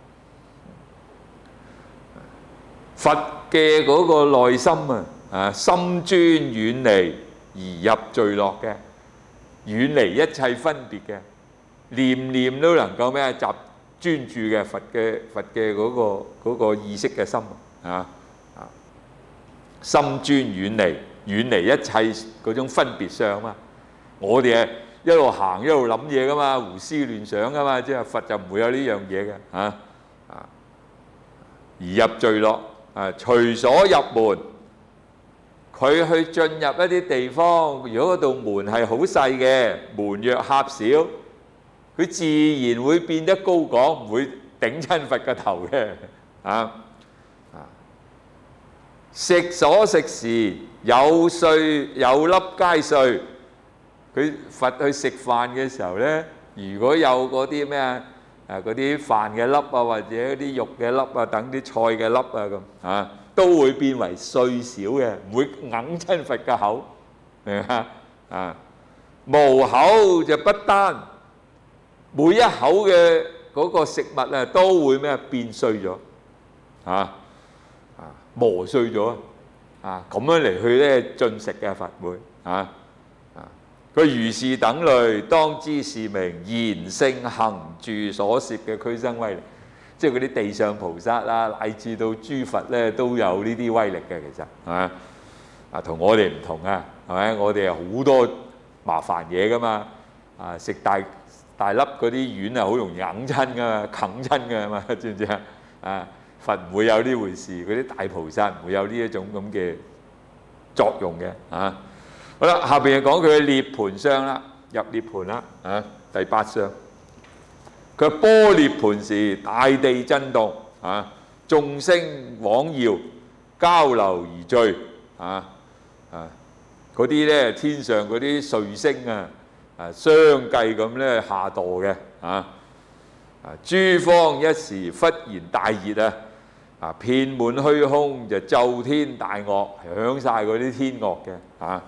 佛嘅嗰個內心啊，啊心專遠離而入聚樂嘅，遠離一切分別嘅，念念都能夠咩集專注嘅佛嘅佛嘅嗰個嗰個意識嘅心啊啊！心專遠離，遠離一切嗰種分別相嘛。我哋係一路行一路諗嘢噶嘛，胡思亂想噶嘛，即係佛就唔會有呢樣嘢嘅，嚇啊！而入聚樂啊，隨所入門，佢去進入一啲地方，如果嗰道門係好細嘅，門若狹小，佢自然會變得高廣，唔會頂親佛個頭嘅，啊啊！食所食時，有碎有粒皆碎。佢佛去食飯嘅時候咧，如果有嗰啲咩啊，誒嗰啲飯嘅粒啊，或者啲肉嘅粒啊，等啲菜嘅粒啊咁啊，都會變為碎小嘅，唔會硬親佛嘅口，明嘛？啊，無口就不單，每一口嘅嗰個食物啊，都會咩變碎咗，啊啊磨碎咗啊，咁樣嚟去咧進食嘅佛會啊。佢如是等類，當知是名賢聖行住所攝嘅俱生威力，即係嗰啲地上菩薩啦，乃至到諸佛咧都有呢啲威力嘅，其實係嘛？啊，同我哋唔同啊，係咪？我哋好多麻煩嘢噶嘛，啊，食大大粒嗰啲丸啊，好容易硬親噶嘛，啃親噶嘛，知唔知啊？啊，佛唔會有呢回事，嗰啲大菩薩唔會有呢一種咁嘅作用嘅，啊。好啦，下邊就講佢嘅涅盤相啦，入涅盤啦，啊，第八相。佢般涅盤時，大地震動，啊，眾星晃耀，交流而聚，啊啊，嗰啲咧天上嗰啲彗星啊，啊相繼咁咧下墮嘅，啊啊，諸方一時忽然大熱啊，啊，遍滿虛空就奏天大樂，響晒嗰啲天樂嘅，啊。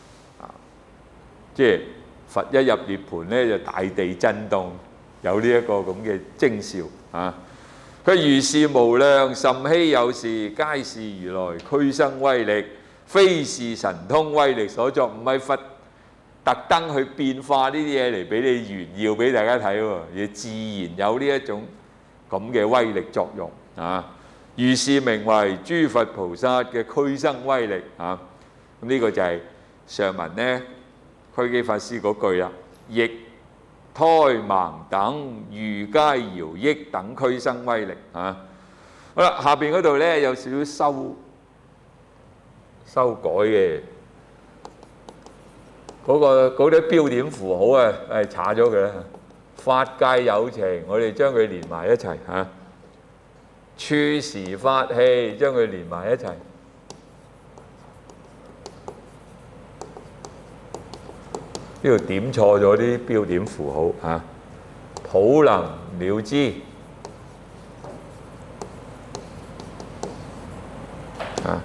即係佛一入涅盤咧，就大地震動，有呢一個咁嘅徵兆啊！佢如是無量甚稀有事，皆是如來俱生威力，非是神通威力所作，唔係佛特登去變化呢啲嘢嚟俾你炫耀俾大家睇喎，而自然有呢一種咁嘅威力作用啊！如是名為諸佛菩薩嘅俱生威力啊！咁呢個就係上文咧。區基法師嗰句啦，亦胎盲等如皆饒益等俱生威力啊！好啦，下邊嗰度咧有少少修修改嘅，嗰、嗰個嗰啲標點符號啊，誒查咗佢啦。法界有情，我哋將佢連埋一齊嚇、啊。處時法器，將佢連埋一齊。呢度點錯咗啲標點符號嚇，普能了知啊，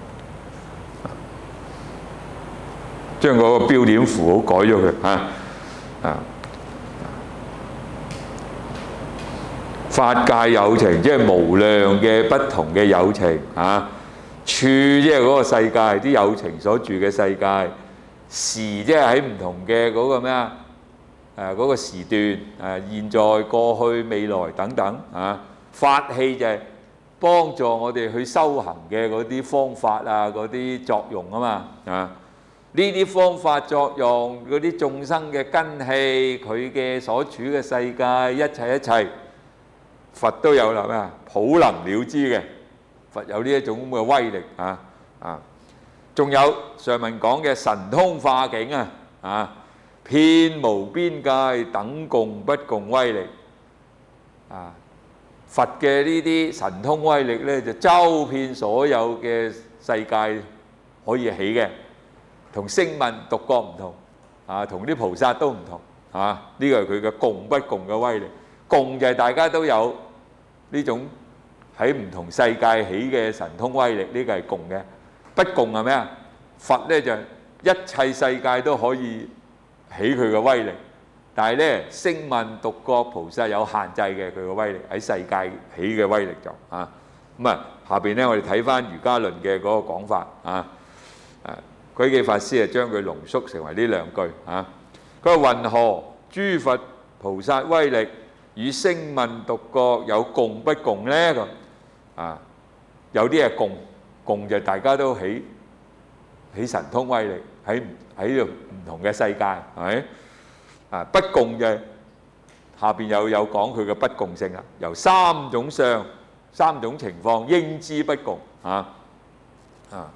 將嗰個標點符號改咗佢嚇啊。 法界有情，即係無量嘅不同嘅有情啊。處即係嗰個世界，啲有情所住嘅世界。時即係喺唔同嘅嗰個咩啊？誒嗰個時段，誒現在、過去、未來等等啊。法器就係幫助我哋去修行嘅嗰啲方法啊，嗰啲作用啊嘛啊。呢啲方法作用，嗰啲眾生嘅根器，佢嘅所處嘅世界，一切一切，佛都有啦咩啊？普能了知嘅，佛有呢一種咁嘅威力啊啊！仲有上文講嘅神通化境啊啊，遍無邊界，等共不共威力啊！佛嘅呢啲神通威力咧，就周遍所有嘅世界可以起嘅。同聲聞獨覺唔同啊，同啲菩薩都唔同啊。呢個係佢嘅共不共嘅威力。共就係大家都有呢種喺唔同世界起嘅神通威力，呢個係共嘅。不共係咩啊？佛咧就一切世界都可以起佢嘅威力，但係咧聲聞獨覺菩薩有限制嘅，佢嘅威力喺世界起嘅威力就啊。咁啊，下邊咧我哋睇翻瑜伽論嘅嗰個講法啊。誒窺基法師啊，將佢濃縮成為呢兩句啊。佢話：云何諸佛菩薩威力與聲聞獨覺有共不共呢？咁啊，有啲係共，共就大家都起起神通威力喺喺度唔同嘅世界，係咪啊？不共就下邊又有講佢嘅不共性啦。由三種相、三種情況應知不共啊啊！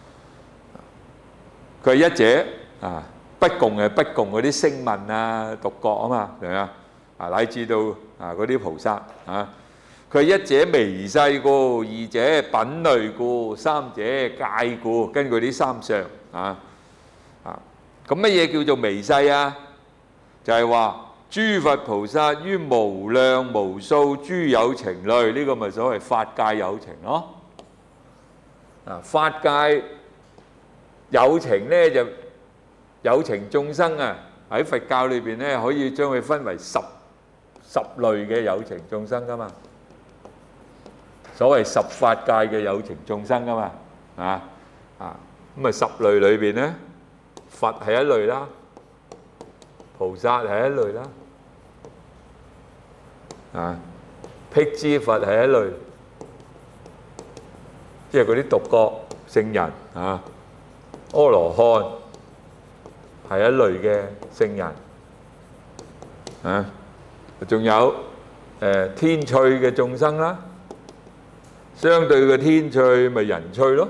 佢係一者啊，不共係不共嗰啲聲聞啊、獨覺啊嘛，係咪啊？啊，乃至到啊嗰啲菩薩啊，佢係一者微細故，二者品類故，三者界故。根據呢三相啊啊，咁乜嘢叫做微細啊？就係話諸佛菩薩於無量無數諸有情類，呢個咪所謂法界有情咯。啊，法界有情咧，就有情眾生啊，喺佛教裏邊咧，可以將佢分為十十類嘅有情眾生噶嘛。所謂十法界嘅有情眾生噶嘛，啊啊咁啊十類裏邊咧，佛係一類啦，菩薩係一類啦，啊辟支佛係一類，即係嗰啲獨覺聖人啊。阿羅漢係一類嘅聖人啊，仲有誒天趣嘅眾生啦，相對嘅天趣咪人趣咯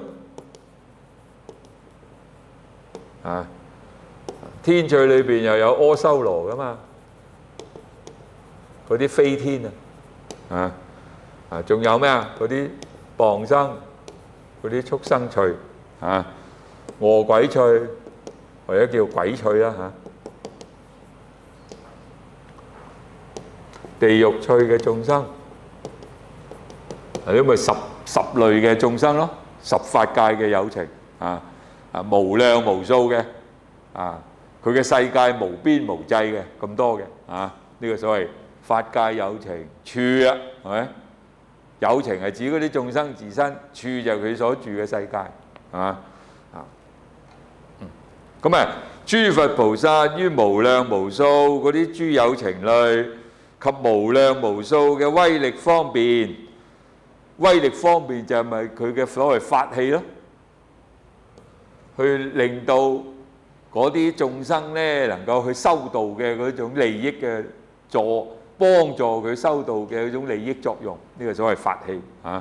啊！天趣裏邊又有阿修羅噶嘛，嗰啲飛天啊啊啊！仲有咩啊？嗰啲傍生，嗰啲畜生趣啊！餓鬼趣或者叫鬼趣啦嚇，地獄趣嘅眾生，係因為十十類嘅眾生咯，十法界嘅有情啊啊，無量無數嘅啊，佢嘅世界無邊無際嘅咁多嘅啊，呢個所謂法界有情處啊，係咪？有情係指嗰啲眾生自身，處就係佢所住嘅世界，係嘛？咁啊，諸佛菩薩於無量無數嗰啲諸有情類及無量無數嘅威力方便，威力方便就係咪佢嘅所謂法器咯？去令到嗰啲眾生咧能夠去修道嘅嗰種利益嘅助，幫助佢修道嘅嗰種利益作用，呢個所謂法器啊。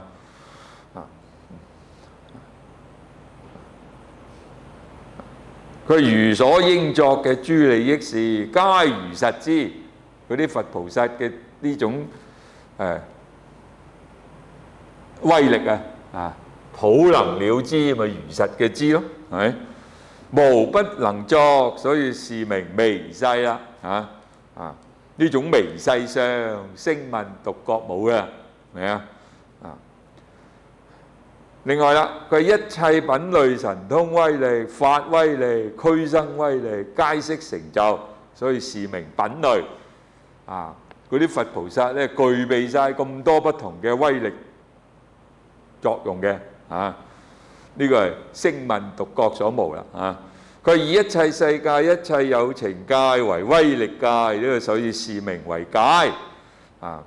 佢如所應作嘅諸利益事，皆如實知。嗰啲佛菩薩嘅呢種誒威力啊，啊普能了知，咪如實嘅知咯，係咪？無不能作，所以是名微細啦，啊啊呢種微細相，聲聞獨覺冇嘅，係咪啊？另外啦，佢一切品類神通威力、法威力、俱生威力，皆悉成就，所以是名品類。啊， 嗰啲佛菩薩咧，具備晒咁多不同嘅威力作用嘅啊！呢個係聲聞獨覺所無啦啊！佢以一切世界、一切有情界為威力界，呢個所以是名為界啊！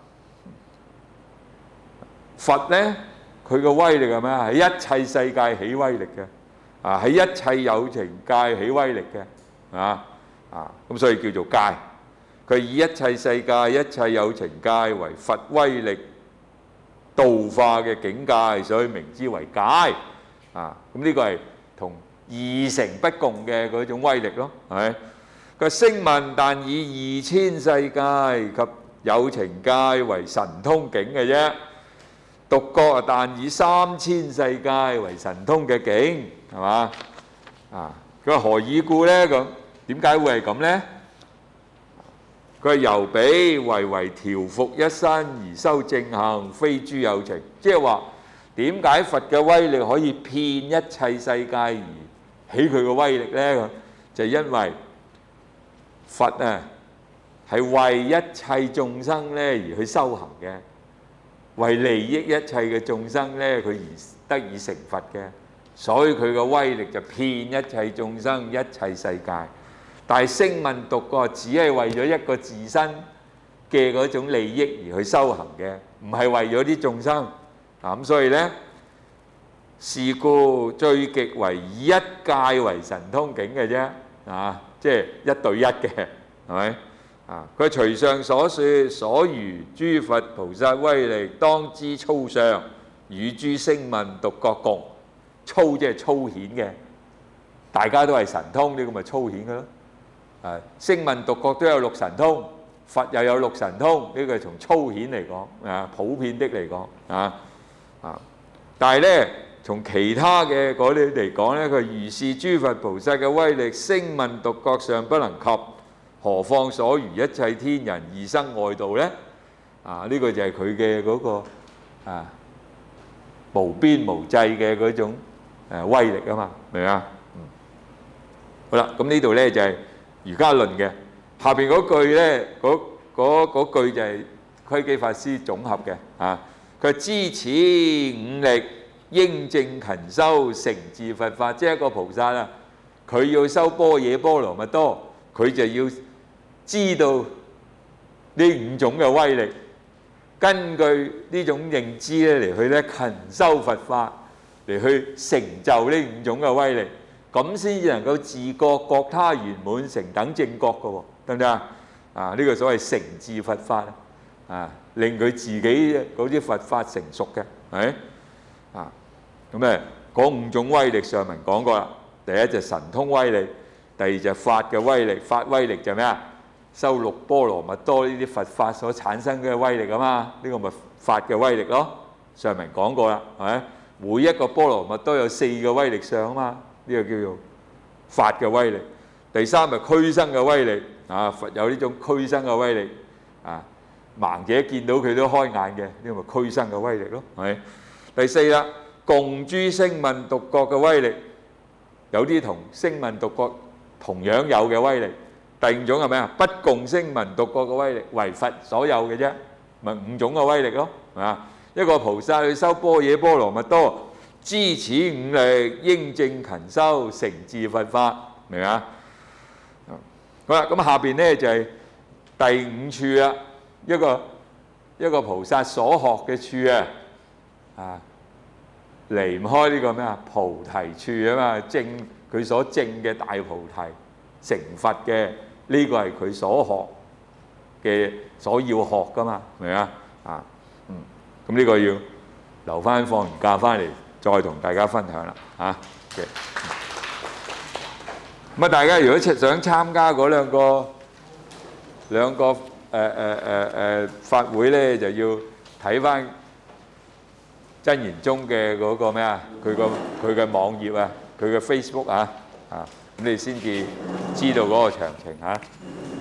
佛咧，佢個威力係咩啊？喺一切世界起威力嘅啊！喺一切有情界起威力嘅啊啊！咁所以叫做界。佢以一切世界、一切有情界為佛威力道化嘅境界，所以名之為界啊！咁呢個係同二乘不共嘅嗰種威力咯，係咪？佢聲聞但以二千世界及有情界為神通境嘅啫，獨覺啊但以三千世界為神通嘅境，係嘛？啊！佢話何以故呢？咁點解會係咁呢？佢係由彼為為調伏一身而修正行，非諸有情。即係話點解佛嘅威力可以遍一切世界而起佢嘅威力呢？就係因為佛啊係為一切眾生咧而去修行嘅，為利益一切嘅眾生咧佢而得以成佛嘅，所以佢嘅威力就遍一切眾生、一切世界。但係聲聞獨覺只係為咗一個自身嘅嗰種利益而去修行嘅，唔係為咗啲眾生啊。咁所以呢，是故最極為以一界為神通境嘅啫啊，即係一對一嘅，係咪啊？佢隨上所說，所餘諸佛菩薩威力，當知粗相，與諸聲聞獨覺共。粗即係粗顯嘅，大家都係神通，呢個咪粗顯嘅咯。啊，聲聞獨覺都有六神通，佛又有六神通，呢個係從粗顯嚟講啊，普遍的嚟講啊啊。但係呢，從其他嘅嗰啲嚟講呢，佢如是諸佛菩薩嘅威力，聲聞獨覺尚不能及，何況所餘一切天人異生外道呢？啊，呢個就係佢嘅嗰個啊無邊無際嘅嗰種誒威力啊嘛，明唔明啊？嗯，好啦，咁呢度呢就係瑜伽論嘅下邊嗰句呢，嗰嗰嗰句就係窺基法師總合嘅啊。佢知此五力應正勤修成自佛法，即係一個菩薩啊，佢要修般若波羅蜜多，佢就要知道呢五種嘅威力，根據呢種認知咧嚟去咧勤修佛法，嚟去成就呢五種嘅威力。咁先至能夠自覺覺他圓滿成等正覺嘅喎，得唔得啊？啊，呢個所謂成自佛法啊，令佢自己嗰啲佛法成熟嘅，係咪啊？咁誒，嗰五種威力上文講過啦。第一就神通威力，第二就法嘅威力。法威力就咩啊？修六波羅蜜多呢啲佛法所產生嘅威力啊嘛，呢個咪法嘅威力咯。上文講過啦，係咪？每一個波羅蜜都有四個威力相啊嘛。呢個叫做法嘅威力。第三係俱生嘅威力啊，佛有呢種俱生嘅威力啊，盲者見到佢都開眼嘅，呢個咪俱生嘅威力咯，係咪？第四啦，共諸聲聞獨覺嘅威力，有啲同聲聞獨覺同樣有嘅威力。第五種係咩啊？不共聲聞獨覺嘅威力，為佛所有嘅啫，咪五種嘅威力咯，係嘛？一個菩薩去修般若波羅蜜多，知此五力，應正勤修，成自佛法，明啊？好啦，咁下邊咧就係第五處啦，一個一個菩薩所學嘅處啊，啊，離唔開呢個咩啊？菩提處啊嘛，證佢所證嘅大菩提成佛嘅，呢個係佢所學嘅，所要學噶嘛，明啊？啊，嗯，咁呢個要留翻放完假翻嚟。再同大家分享啦，嚇嘅。咁啊，大家如果想參加嗰兩個兩個誒誒誒誒法會咧，就要睇翻真言宗嘅嗰個咩啊？佢個佢嘅網頁啊，佢嘅 Facebook 啊，啊，咁你先至知道嗰個詳情嚇。